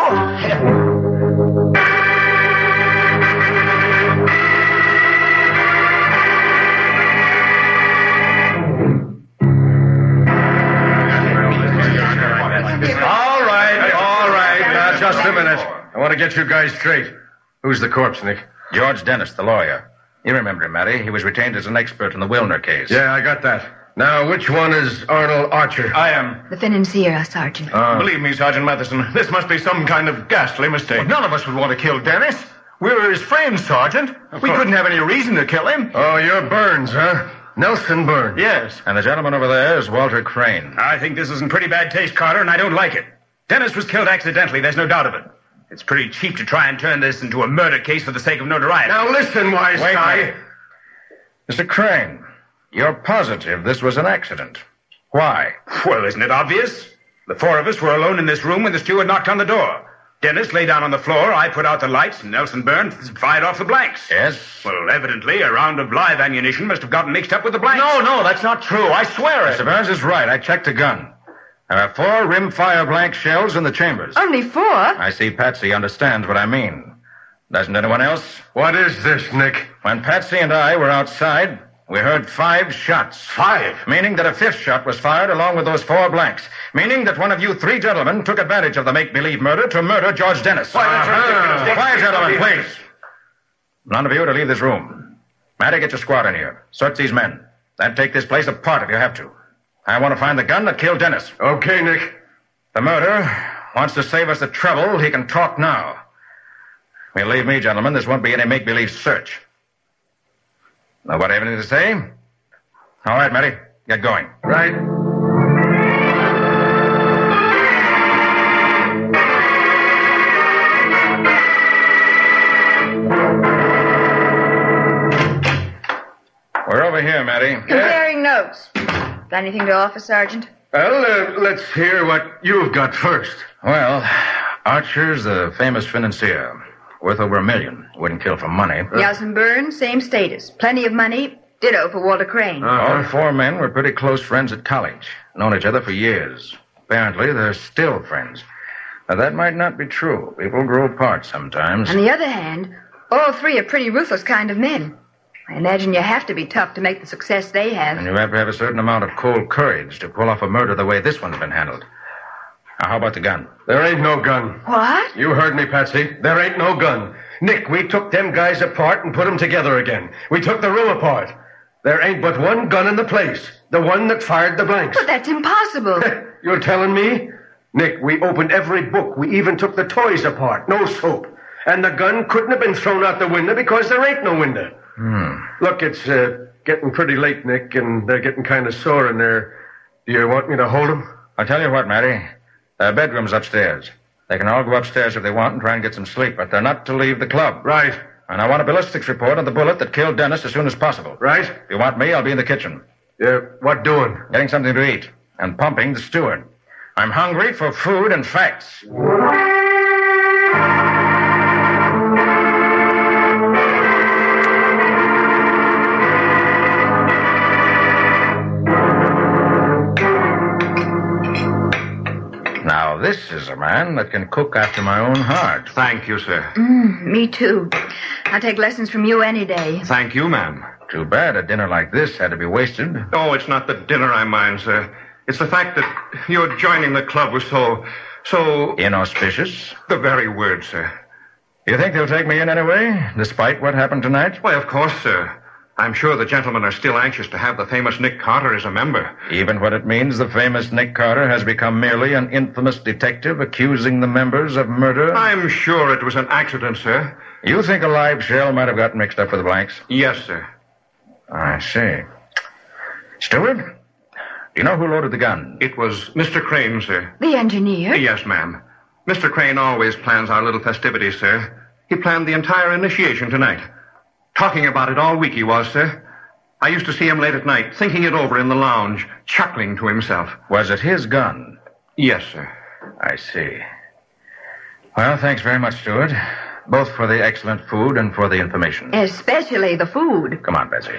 All right. Now, just a minute. I want to get you guys straight. Who's the corpse, Nick? George Dennis, the lawyer. You remember him, Matty. He was retained as an expert in the Wilner case. Yeah, I got that. Now, which one is Arnold Archer? I am. The financier, Sergeant. Believe me, Sergeant Matheson, this must be some kind of ghastly mistake. Well, none of us would want to kill Dennis. We were his friends, Sergeant. We couldn't have any reason to kill him. Oh, you're Burns, huh? Nelson Burns. Yes. And the gentleman over there is Walter Crane. I think this is in pretty bad taste, Carter, and I don't like it. Dennis was killed accidentally, there's no doubt of it. It's pretty cheap to try and turn this into a murder case for the sake of notoriety. Now listen, wise guy. Mr. Crane, you're positive this was an accident. Why? Well, isn't it obvious? The four of us were alone in this room when the steward knocked on the door. Dennis lay down on the floor, I put out the lights, and Nelson Burns fired off the blanks. Yes? Well, evidently, a round of live ammunition must have gotten mixed up with the blanks. No, that's not true. I swear it. Mr. Burns is right. I checked the gun. There are 4 rim-fire blank shells in the chambers. Only 4? I see Patsy understands what I mean. Doesn't anyone else? What is this, Nick? When Patsy and I were outside, We heard 5 shots. 5? Meaning that a 5th shot was fired along with those 4 blanks. Meaning that one of you 3 gentlemen took advantage of the make-believe murder to murder George Dennis. Quiet, gentlemen, please. None of you to leave this room. Matty, get your squad in here. Search these men. Then take this place apart if you have to. I want to find the gun that killed Dennis. Okay, Nick. The murderer wants to save us the trouble. He can talk now. Believe me, gentlemen, this won't be any make-believe search. Nobody have anything to say? All right, Matty, get going. Right. We're over here, Matty. Comparing notes. Got anything to offer, Sergeant? Well, let's hear what you've got first. Well, Archer's the famous financier. Worth over $1 million. Wouldn't kill for money. Nelson Burns, same status. Plenty of money. Ditto for Walter Crane. All 4 men were pretty close friends at college. Known each other for years. Apparently, they're still friends. Now, that might not be true. People grow apart sometimes. On the other hand, all 3 are pretty ruthless kind of men. I imagine you have to be tough to make the success they have. And you have to have a certain amount of cold courage to pull off a murder the way this one's been handled. Now, how about the gun? There ain't no gun. What? You heard me, Patsy. There ain't no gun. Nick, we took them guys apart and put them together again. We took the room apart. There ain't but one gun in the place. The one that fired the blanks. But that's impossible. You're telling me? Nick, we opened every book. We even took the toys apart. No soap. And the gun couldn't have been thrown out the window because there ain't no window. Look, it's getting pretty late, Nick, and they're getting kind of sore in there. Do you want me to hold them? I'll tell you what, Matty. Their bedroom's upstairs. They can all go upstairs if they want and try and get some sleep, but they're not to leave the club. Right. And I want a ballistics report on the bullet that killed Dennis as soon as possible. Right. If you want me, I'll be in the kitchen. Yeah, what doing? Getting something to eat and pumping the steward. I'm hungry for food and facts. Now, this is a man that can cook after my own heart. Thank you, sir. Me too. I'll take lessons from you any day. Thank you, ma'am. Too bad a dinner like this had to be wasted. Oh, it's not the dinner I mind, sir. It's the fact that your joining the club was so... Inauspicious? The very word, sir. You think they'll take me in anyway, despite what happened tonight? Why, of course, sir. I'm sure the gentlemen are still anxious to have the famous Nick Carter as a member. Even when it means the famous Nick Carter has become merely an infamous detective accusing the members of murder? I'm sure it was an accident, sir. You think a live shell might have gotten mixed up with the blanks? Yes, sir. I see. Steward, do you know who loaded the gun? It was Mr. Crane, sir. The engineer? Yes, ma'am. Mr. Crane always plans our little festivities, sir. He planned the entire initiation tonight. Talking about it all week he was, sir. I used to see him late at night, thinking it over in the lounge, chuckling to himself. Was it his gun? Yes, sir. I see. Well, thanks very much, Steward. Both for the excellent food and for the information. Especially the food. Come on, Betsy.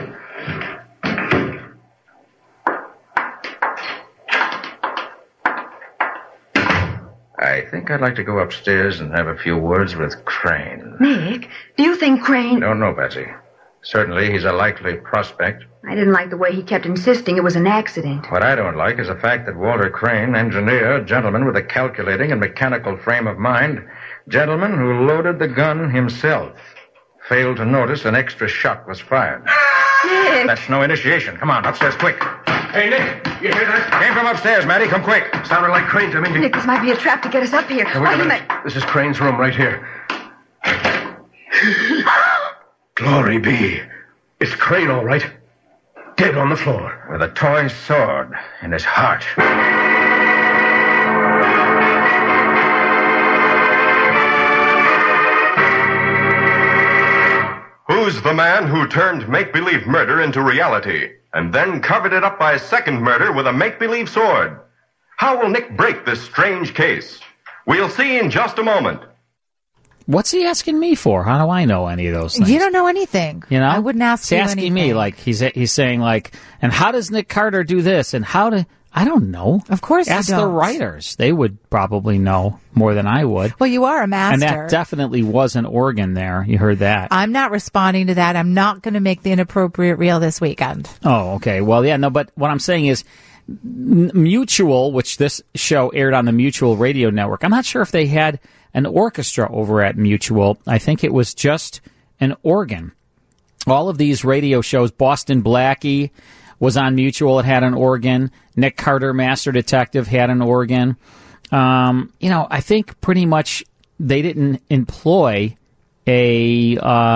I think I'd like to go upstairs and have a few words with Crane. Nick, do you think Crane... Don't know, Betsy. Certainly he's a likely prospect. I didn't like the way he kept insisting it was an accident. What I don't like is the fact that Walter Crane, engineer, gentleman with a calculating and mechanical frame of mind, gentleman who loaded the gun himself, failed to notice an extra shot was fired. Nick! That's no initiation. Come on, upstairs quick. Hey, Nick, you hear that? Came from upstairs, Matty. Come quick. Sounded like Crane to me. Nick, this might be a trap to get us up here. Wait a minute. This is Crane's room right here. Glory be. It's Crane, all right. Dead on the floor. With a toy sword in his heart. Who's the man who turned make-believe murder into reality and then covered it up by a second murder with a make-believe sword? How will Nick break this strange case? We'll see in just a moment. What's he asking me for? How do I know any of those things? You don't know anything. You know? I wouldn't ask he's you asking anything. me, like, he's saying, like, and how does Nick Carter do this? And how do... I don't know. Of course you Ask don't. the writers. They would probably know more than I would. Well, you are a master. And that definitely was an organ there. You heard that. I'm not responding to that. I'm not going to make the inappropriate reel this weekend. Oh, okay. Well, yeah, no, but what I'm saying is Mutual, which this show aired on the Mutual Radio Network, I'm not sure if they had an orchestra over at Mutual. I think it was just an organ. All of these radio shows, Boston Blackie was on Mutual. It had an organ. Nick Carter, Master Detective, had an organ. I think pretty much they didn't employ a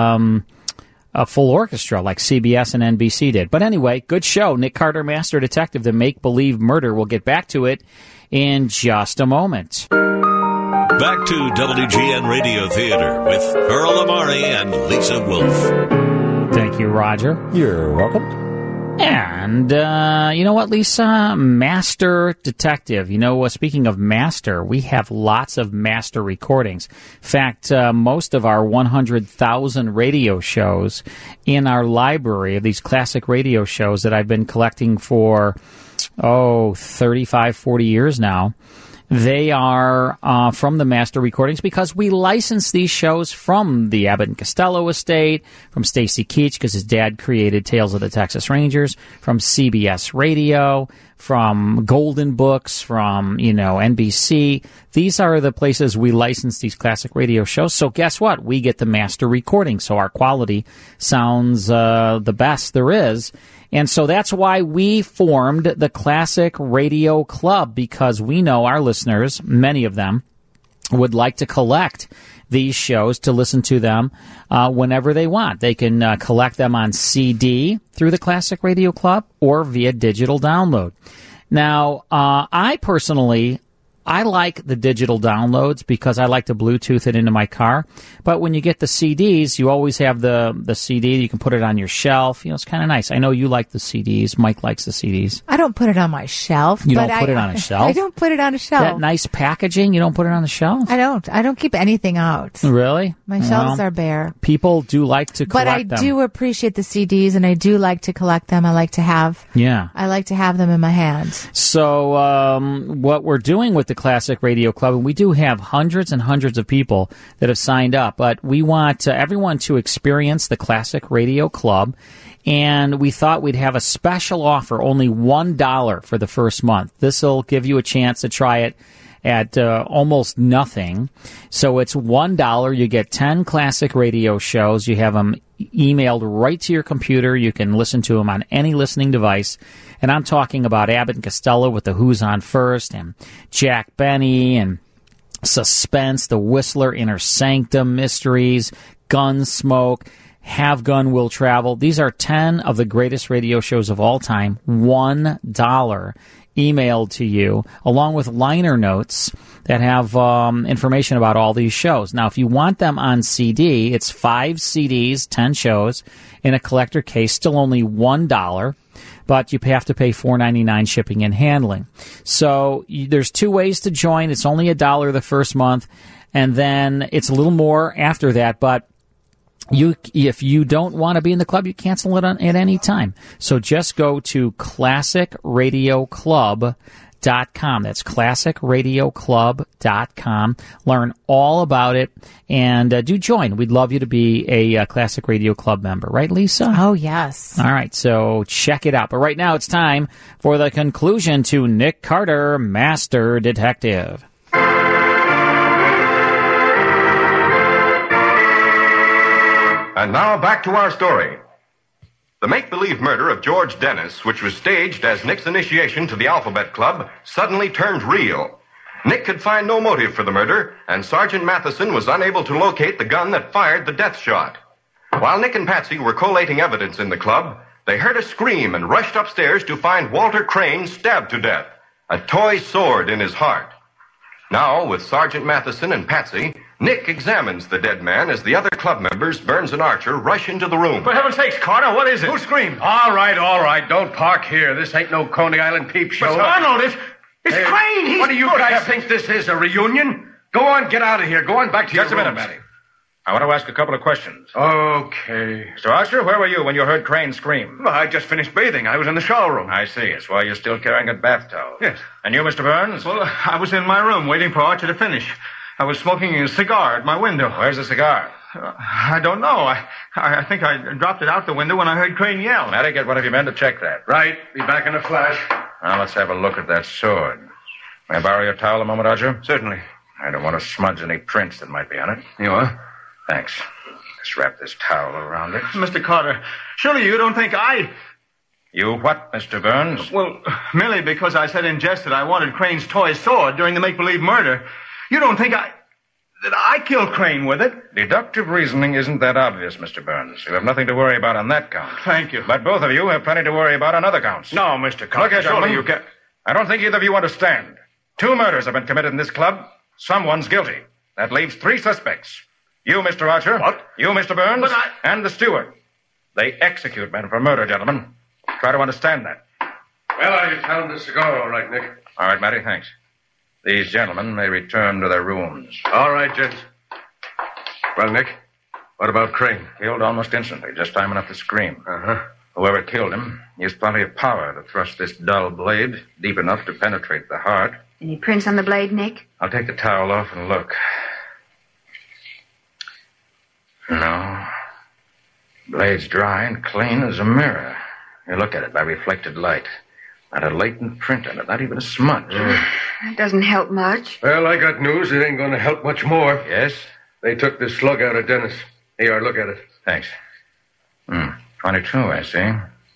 full orchestra like CBS and NBC did. But anyway, good show. Nick Carter, Master Detective, The Make-Believe Murder. We'll get back to it in just a moment. Back to WGN Radio Theater with Earl Amari and Lisa Wolf. Thank you, Roger. You're welcome. And, you know what, Lisa? Master Detective. Speaking of Master, we have lots of Master recordings. In fact, most of our 100,000 radio shows in our library of these classic radio shows that I've been collecting for, 35, 40 years now, they are from the Master recordings because we license these shows from the Abbott and Costello estate, from Stacy Keach because his dad created Tales of the Texas Rangers, from CBS Radio, from Golden Books, from, NBC. These are the places we license these classic radio shows. So guess what? We get the Master recording. So our quality sounds the best there is. And so that's why we formed the Classic Radio Club, because we know our listeners, many of them, would like to collect these shows to listen to them whenever they want. They can collect them on CD through the Classic Radio Club or via digital download. Now, I like the digital downloads because I like to Bluetooth it into my car. But when you get the CDs, you always have the CD. You can put it on your shelf. It's kind of nice. I know you like the CDs. Mike likes the CDs. I don't put it on my shelf. You don't put it on a shelf? I don't put it on a shelf. That nice packaging, you don't put it on the shelf? I don't. I don't keep anything out. Really? My shelves are bare. People do like to collect them. But I do appreciate the CDs, and I do like to collect them. I like to have them in my hands. So what we're doing with the Classic Radio Club, and we do have hundreds and hundreds of people that have signed up, but we want everyone to experience the Classic Radio Club, and we thought we'd have a special offer, only $1 for the first month. This will give you a chance to try it at almost nothing. So it's $1. You get 10 classic radio shows. You have them emailed right to your computer. You can listen to them on any listening device. And I'm talking about Abbott and Costello with the Who's On First, and Jack Benny, and Suspense, The Whistler, Inner Sanctum, Mysteries, Gunsmoke, Have Gun Will Travel. These are 10 of the greatest radio shows of all time. $1 emailed to you, along with liner notes that have information about all these shows. Now, if you want them on CD, it's 5 CDs, 10 shows, in a collector case, still only $1. But you have to pay $4.99 shipping and handling. So there's 2 ways to join. It's only $1 the first month, and then it's a little more after that. But if you don't want to be in the club, you cancel it at any time. So just go to ClassicRadioClub.com. That's ClassicRadioClub.com. Learn all about it, and do join. We'd love you to be a Classic Radio Club member. Right, Lisa? Oh, yes. All right, so check it out. But right now it's time for the conclusion to Nick Carter, Master Detective. And now back to our story. The make-believe murder of George Dennis, which was staged as Nick's initiation to the Alphabet Club, suddenly turned real. Nick could find no motive for the murder, and Sergeant Matheson was unable to locate the gun that fired the death shot. While Nick and Patsy were collating evidence in the club, they heard a scream and rushed upstairs to find Walter Crane stabbed to death, a toy sword in his heart. Now, with Sergeant Matheson and Patsy, Nick examines the dead man as the other club members, Burns and Archer, rush into the room. For heaven's sakes, Carter, what is it? Who screamed? All right. Don't park here. This ain't no Coney Island peep show. But Arnold, it's Crane. What do you guys think this is, a reunion? Go on, get out of here. Go on back to your rooms. Just a minute, Matty. I want to ask a couple of questions. Okay. Mr. Archer, where were you when you heard Crane scream? Well, I just finished bathing. I was in the shower room. I see. It's why you're still carrying a bath towel. Yes. And you, Mr. Burns? Well, I was in my room waiting for Archer to finish. I was smoking a cigar at my window. Where's the cigar? I don't know. I think I dropped it out the window when I heard Crane yell. Matty, get one of your men to check that. Right. Be back in a flash. Now, let's have a look at that sword. May I borrow your towel a moment, Archer? Certainly. I don't want to smudge any prints that might be on it. You are? Thanks. Just wrap this towel around it. Mr. Carter, surely you don't think I... You what, Mr. Burns? Well, merely because I said in jest that I wanted Crane's toy sword during the make-believe murder. You don't think that I killed Crane with it? Deductive reasoning isn't that obvious, Mr. Burns. You have nothing to worry about on that count. Thank you. But both of you have plenty to worry about on other counts. No, Mr. Carter. Look here, surely gentlemen. you can... I don't think either of you understand. 2 murders have been committed in this club. Someone's guilty. That leaves 3 suspects. You, Mr. Archer. What? You, Mr. Burns. But And the steward. They execute men for murder, gentlemen. Try to understand that. Well, I found the cigar all right, Nick. All right, Matty, thanks. These gentlemen may return to their rooms. All right, gents. Well, Nick, what about Crane? Killed almost instantly, just time enough to scream. Uh-huh. Whoever killed him used plenty of power to thrust this dull blade deep enough to penetrate the heart. Any prints on the blade, Nick? I'll take the towel off and look. No. Blade's dry and clean as a mirror. You look at it by reflected light. Not a latent print on it, not even a smudge. That doesn't help much. Well, I got news. It ain't going to help much more. Yes? They took the slug out of Dennis. Here, look at it. Thanks. 22, I see.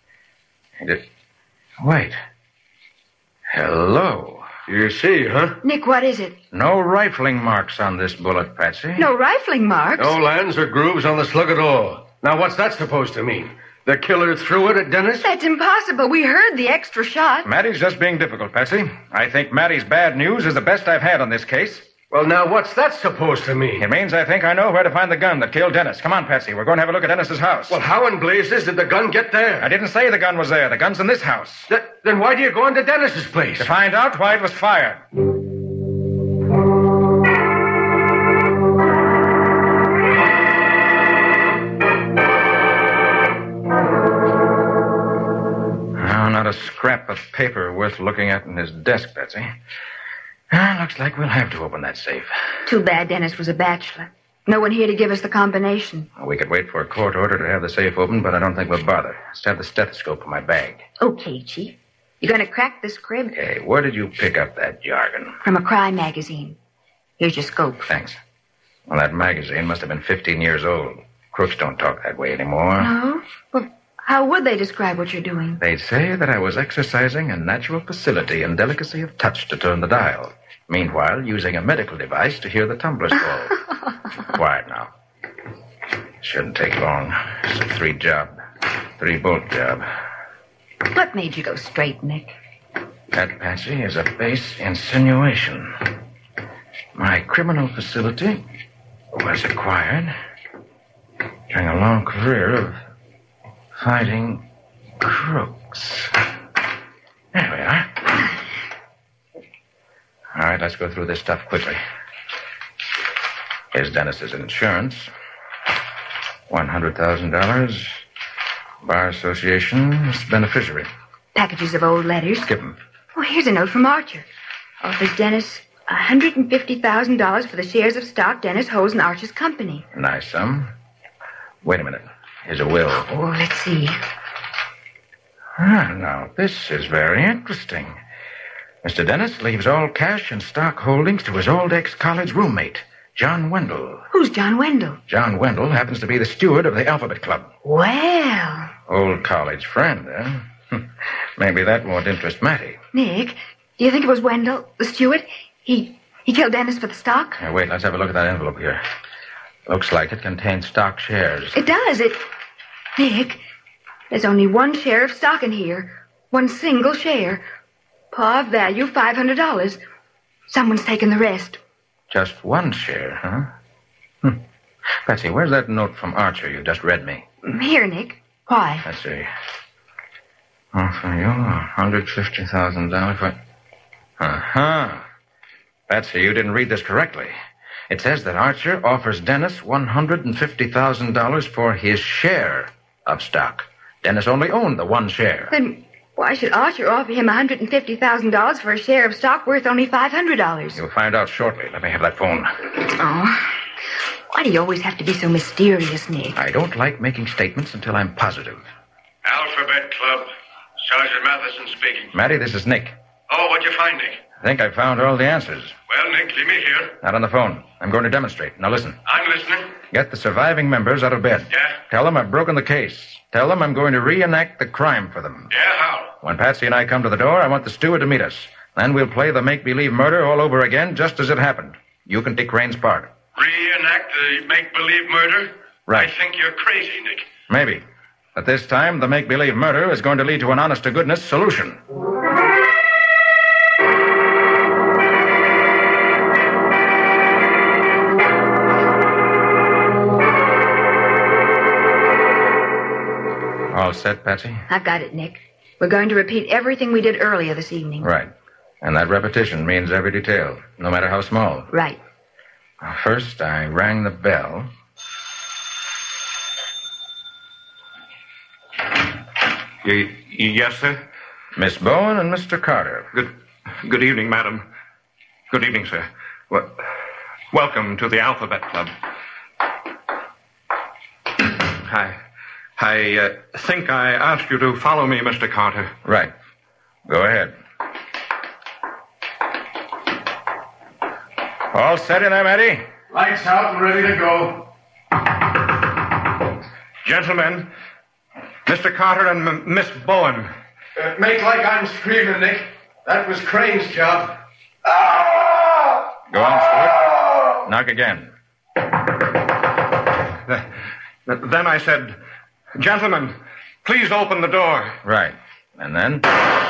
Wait. Hello. You see, huh? Nick, what is it? No rifling marks on this bullet, Patsy. No rifling marks. No lands or grooves on the slug at all. Now, what's that supposed to mean? The killer threw it at Dennis? That's impossible. We heard the extra shot. Matty's just being difficult, Patsy. I think Matty's bad news is the best I've had on this case. Well, now, what's that supposed to mean? It means I think I know where to find the gun that killed Dennis. Come on, Patsy. We're going to have a look at Dennis's house. Well, how in blazes did the gun get there? I didn't say the gun was there. The gun's in this house. Then why do you go into Dennis's place? To find out why it was fired. Not a scrap of paper worth looking at in his desk, Patsy. Looks like we'll have to open that safe. Too bad Dennis was a bachelor. No one here to give us the combination. We could wait for a court order to have the safe opened, but I don't think we'll bother. Just have the stethoscope in my bag. Okay, Chief. You're going to crack this crib? Hey, where did you pick up that jargon? From a crime magazine. Here's your scope. Thanks. Well, that magazine must have been 15 years old. Crooks don't talk that way anymore. No? Well, how would they describe what you're doing? They'd say that I was exercising a natural facility and delicacy of touch to turn the dial. Meanwhile, using a medical device to hear the tumblers fall. Quiet now. Shouldn't take long. It's a 3-bolt job. What made you go straight, Nick? That, Patsy, is a base insinuation. My criminal facility was acquired during a long career of fighting crooks. There we are. All right, let's go through this stuff quickly. Here's Dennis's insurance. $100,000. Bar Association's beneficiary. Packages of old letters. Skip 'em. Oh, here's a note from Archer. Offers Dennis $150,000 for the shares of stock Dennis holds in Archer's company. Nice sum. Wait a minute. Here's a will. Oh, let's see. Now, this is very interesting. Mr. Dennis leaves all cash and stock holdings to his old ex-college roommate, John Wendell. Who's John Wendell? John Wendell happens to be the steward of the Alphabet Club. Well. Old college friend, eh? Maybe that won't interest Matty. Nick, do you think it was Wendell, the steward? He killed Dennis for the stock? Now, wait, let's have a look at that envelope here. Looks like it contains stock shares. It does. Nick, there's only one share of stock in here. One single share. Par value $500. Someone's taken the rest. Just one share, huh? Patsy, where's that note from Archer you just read me? Here, Nick. Why? Let's see. For you, $150,000 for... Uh-huh. Patsy, you didn't read this correctly. It says that Archer offers Dennis $150,000 for his share of stock. Dennis only owned the one share. Then why should Archer offer him $150,000 for a share of stock worth only $500? You'll find out shortly. Let me have that phone. Oh, why do you always have to be so mysterious, Nick? I don't like making statements until I'm positive. Alphabet Club. Sergeant Matheson speaking. Matty, this is Nick. Oh, what'd you find, Nick? I think I found all the answers. Well, Nick, leave me here. Not on the phone. I'm going to demonstrate. Now listen. I'm listening. Get the surviving members out of bed. Yeah? Tell them I've broken the case. Tell them I'm going to reenact the crime for them. Yeah, how? When Patsy and I come to the door, I want the steward to meet us. Then we'll play the make-believe murder all over again, just as it happened. You can take Crane's part. Reenact the make-believe murder? Right. I think you're crazy, Nick. Maybe. But this time, the make-believe murder is going to lead to an honest-to-goodness solution. All set, Patsy? I've got it, Nick. We're going to repeat everything we did earlier this evening. Right. And that repetition means every detail, no matter how small. Right. First, I rang the bell. Yes, sir? Miss Bowen and Mr. Carter. Good evening, madam. Good evening, sir. Welcome to the Alphabet Club. I think I asked you to follow me, Mr. Carter. Right. Go ahead. All set in there, Matty? Lights out and ready to go. Gentlemen, Mr. Carter and Miss Bowen. Make like I'm screaming, Nick. That was Crane's job. Go on, Stuart. Knock again. Then I said, gentlemen, please open the door. Right. And then?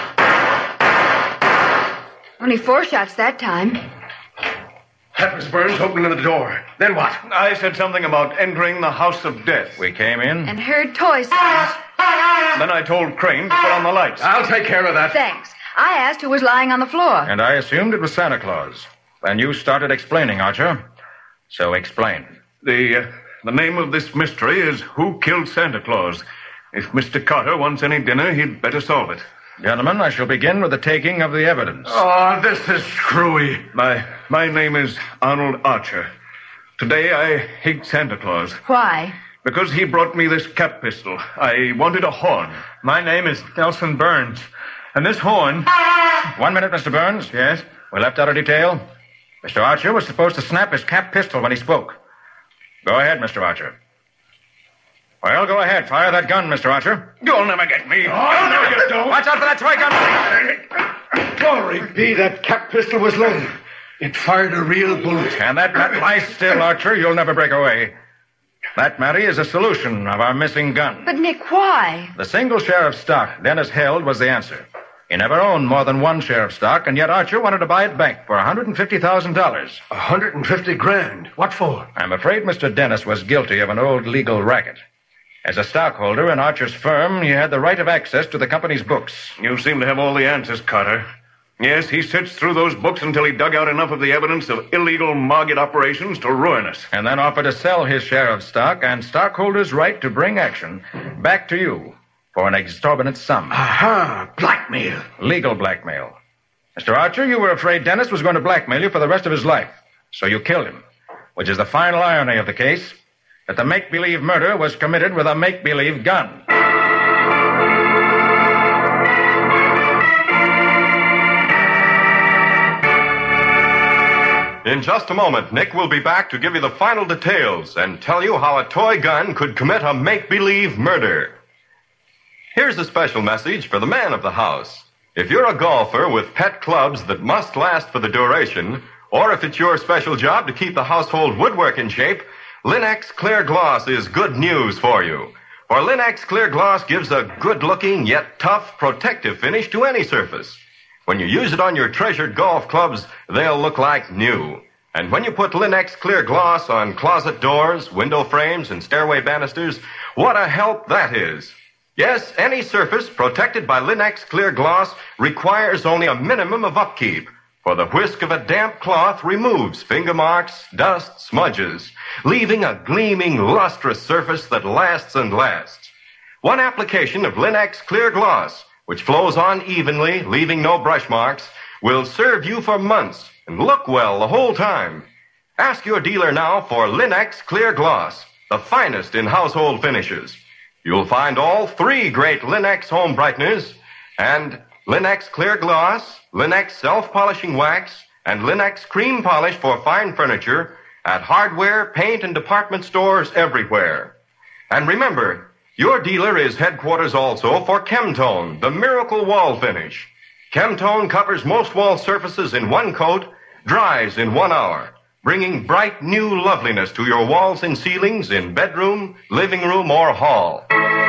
Only 4 shots that time. That was Burns opening the door. Then what? I said something about entering the house of death. We came in. And heard toy sounds. Then I told Crane to put on the lights. I'll take care of that. Thanks. I asked who was lying on the floor. And I assumed it was Santa Claus. Then you started explaining, Archer. So explain. The name of this mystery is Who Killed Santa Claus? If Mr. Carter wants any dinner, he'd better solve it. Gentlemen, I shall begin with the taking of the evidence. Oh, this is screwy. My name is Arnold Archer. Today I hate Santa Claus. Why? Because he brought me this cap pistol. I wanted a horn. My name is Nelson Burns. And this horn... 1 minute, Mr. Burns. Yes? We left out a detail. Mr. Archer was supposed to snap his cap pistol when he spoke. Go ahead, Mr. Archer. Well, go ahead. Fire that gun, Mr. Archer. You'll never get me. Oh, no, you don't. Watch out for that toy gun. Glory be, that cap pistol was loaded. It fired a real bullet. And that lie still, Archer. You'll never break away. That, Matty, is a solution of our missing gun. But, Nick, why? The single share of stock Dennis held was the answer. He never owned more than one share of stock, and yet Archer wanted to buy it back for $150,000. $150,000? What for? I'm afraid Mr. Dennis was guilty of an old legal racket. As a stockholder in Archer's firm, he had the right of access to the company's books. You seem to have all the answers, Carter. Yes, he sits through those books until he dug out enough of the evidence of illegal market operations to ruin us. And then offered to sell his share of stock and stockholders' right to bring action back to you for an exorbitant sum. Aha! Blackmail. Legal blackmail. Mr. Archer, you were afraid Dennis was going to blackmail you for the rest of his life. So you killed him, which is the final irony of the case, that the make-believe murder was committed with a make-believe gun. In just a moment, Nick will be back to give you the final details and tell you how a toy gun could commit a make-believe murder. Here's a special message for the man of the house. If you're a golfer with pet clubs that must last for the duration, or if it's your special job to keep the household woodwork in shape, Linex Clear Gloss is good news for you. For Linex Clear Gloss gives a good-looking yet tough protective finish to any surface. When you use it on your treasured golf clubs, they'll look like new. And when you put Linex Clear Gloss on closet doors, window frames, and stairway banisters, what a help that is. Yes, any surface protected by Linex Clear Gloss requires only a minimum of upkeep. For the whisk of a damp cloth removes finger marks, dust, smudges, leaving a gleaming, lustrous surface that lasts and lasts. One application of Linex Clear Gloss, which flows on evenly, leaving no brush marks, will serve you for months and look well the whole time. Ask your dealer now for Linex Clear Gloss, the finest in household finishes. You'll find all 3 great Linex home brighteners and Linex Clear Gloss, Linex Self-Polishing Wax, and Linex Cream Polish for fine furniture at hardware, paint, and department stores everywhere. And remember, your dealer is headquarters also for Chemtone, the miracle wall finish. Chemtone covers most wall surfaces in 1 coat, dries in 1 hour, bringing bright new loveliness to your walls and ceilings in bedroom, living room, or hall.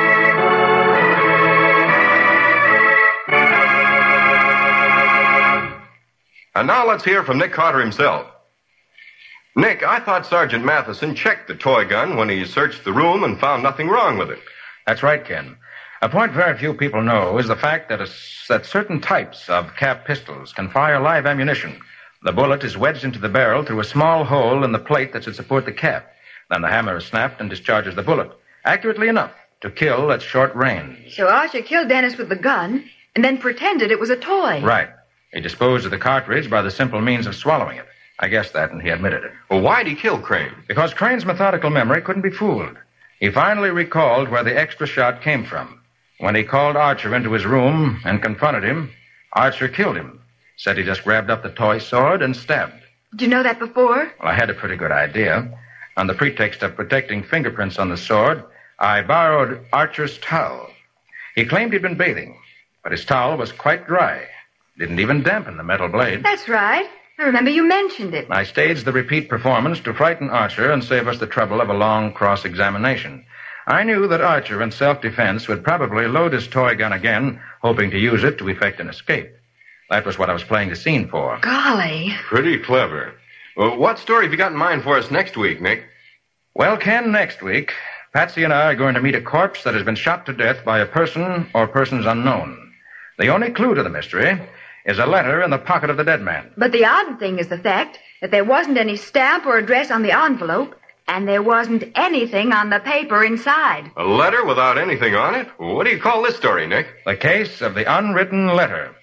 And now let's hear from Nick Carter himself. Nick, I thought Sergeant Matheson checked the toy gun when he searched the room and found nothing wrong with it. That's right, Ken. A point very few people know is the fact that certain types of cap pistols can fire live ammunition. The bullet is wedged into the barrel through a small hole in the plate that should support the cap. Then the hammer is snapped and discharges the bullet, accurately enough to kill at short range. So Archer killed Dennis with the gun and then pretended it was a toy. Right. He disposed of the cartridge by the simple means of swallowing it. I guessed that, and he admitted it. Well, why'd he kill Crane? Because Crane's methodical memory couldn't be fooled. He finally recalled where the extra shot came from. When he called Archer into his room and confronted him, Archer killed him. Said he just grabbed up the toy sword and stabbed. Did you know that before? Well, I had a pretty good idea. On the pretext of protecting fingerprints on the sword, I borrowed Archer's towel. He claimed he'd been bathing, but his towel was quite dry. Didn't even dampen the metal blade. That's right. I remember you mentioned it. I staged the repeat performance to frighten Archer and save us the trouble of a long cross-examination. I knew that Archer, in self-defense, would probably load his toy gun again, hoping to use it to effect an escape. That was what I was playing the scene for. Golly. Pretty clever. Well, what story have you got in mind for us next week, Nick? Well, Ken, next week, Patsy and I are going to meet a corpse that has been shot to death by a person or persons unknown. The only clue to the mystery is a letter in the pocket of the dead man. But the odd thing is the fact that there wasn't any stamp or address on the envelope, and there wasn't anything on the paper inside. A letter without anything on it? What do you call this story, Nick? The case of the unwritten letter.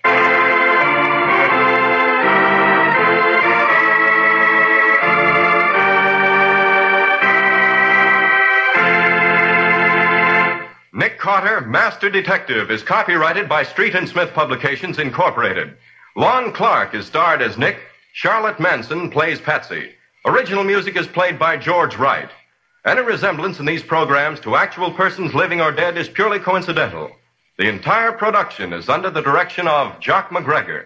Nick Carter, Master Detective, is copyrighted by Street and Smith Publications, Incorporated. Lon Clark is starred as Nick. Charlotte Manson plays Patsy. Original music is played by George Wright. Any resemblance in these programs to actual persons living or dead is purely coincidental. The entire production is under the direction of Jock McGregor.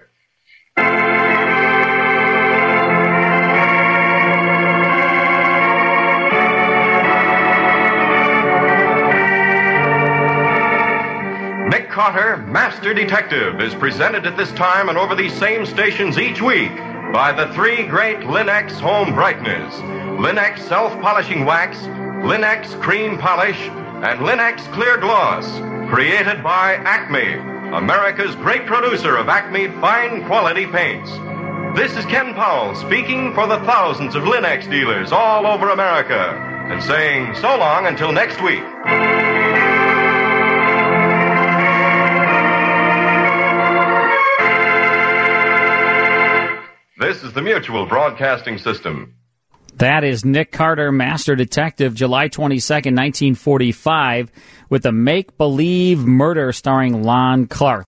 Nick Carter, Master Detective, is presented at this time and over these same stations each week by the 3 great Linex home brighteners: Linex Self-Polishing Wax, Linex Cream Polish, and Linex Clear Gloss, created by Acme, America's great producer of Acme fine quality paints. This is Ken Powell speaking for the thousands of Linex dealers all over America and saying so long until next week. This is the Mutual Broadcasting System. That is Nick Carter, Master Detective, July 22nd, 1945, with a make-believe murder starring Lon Clark.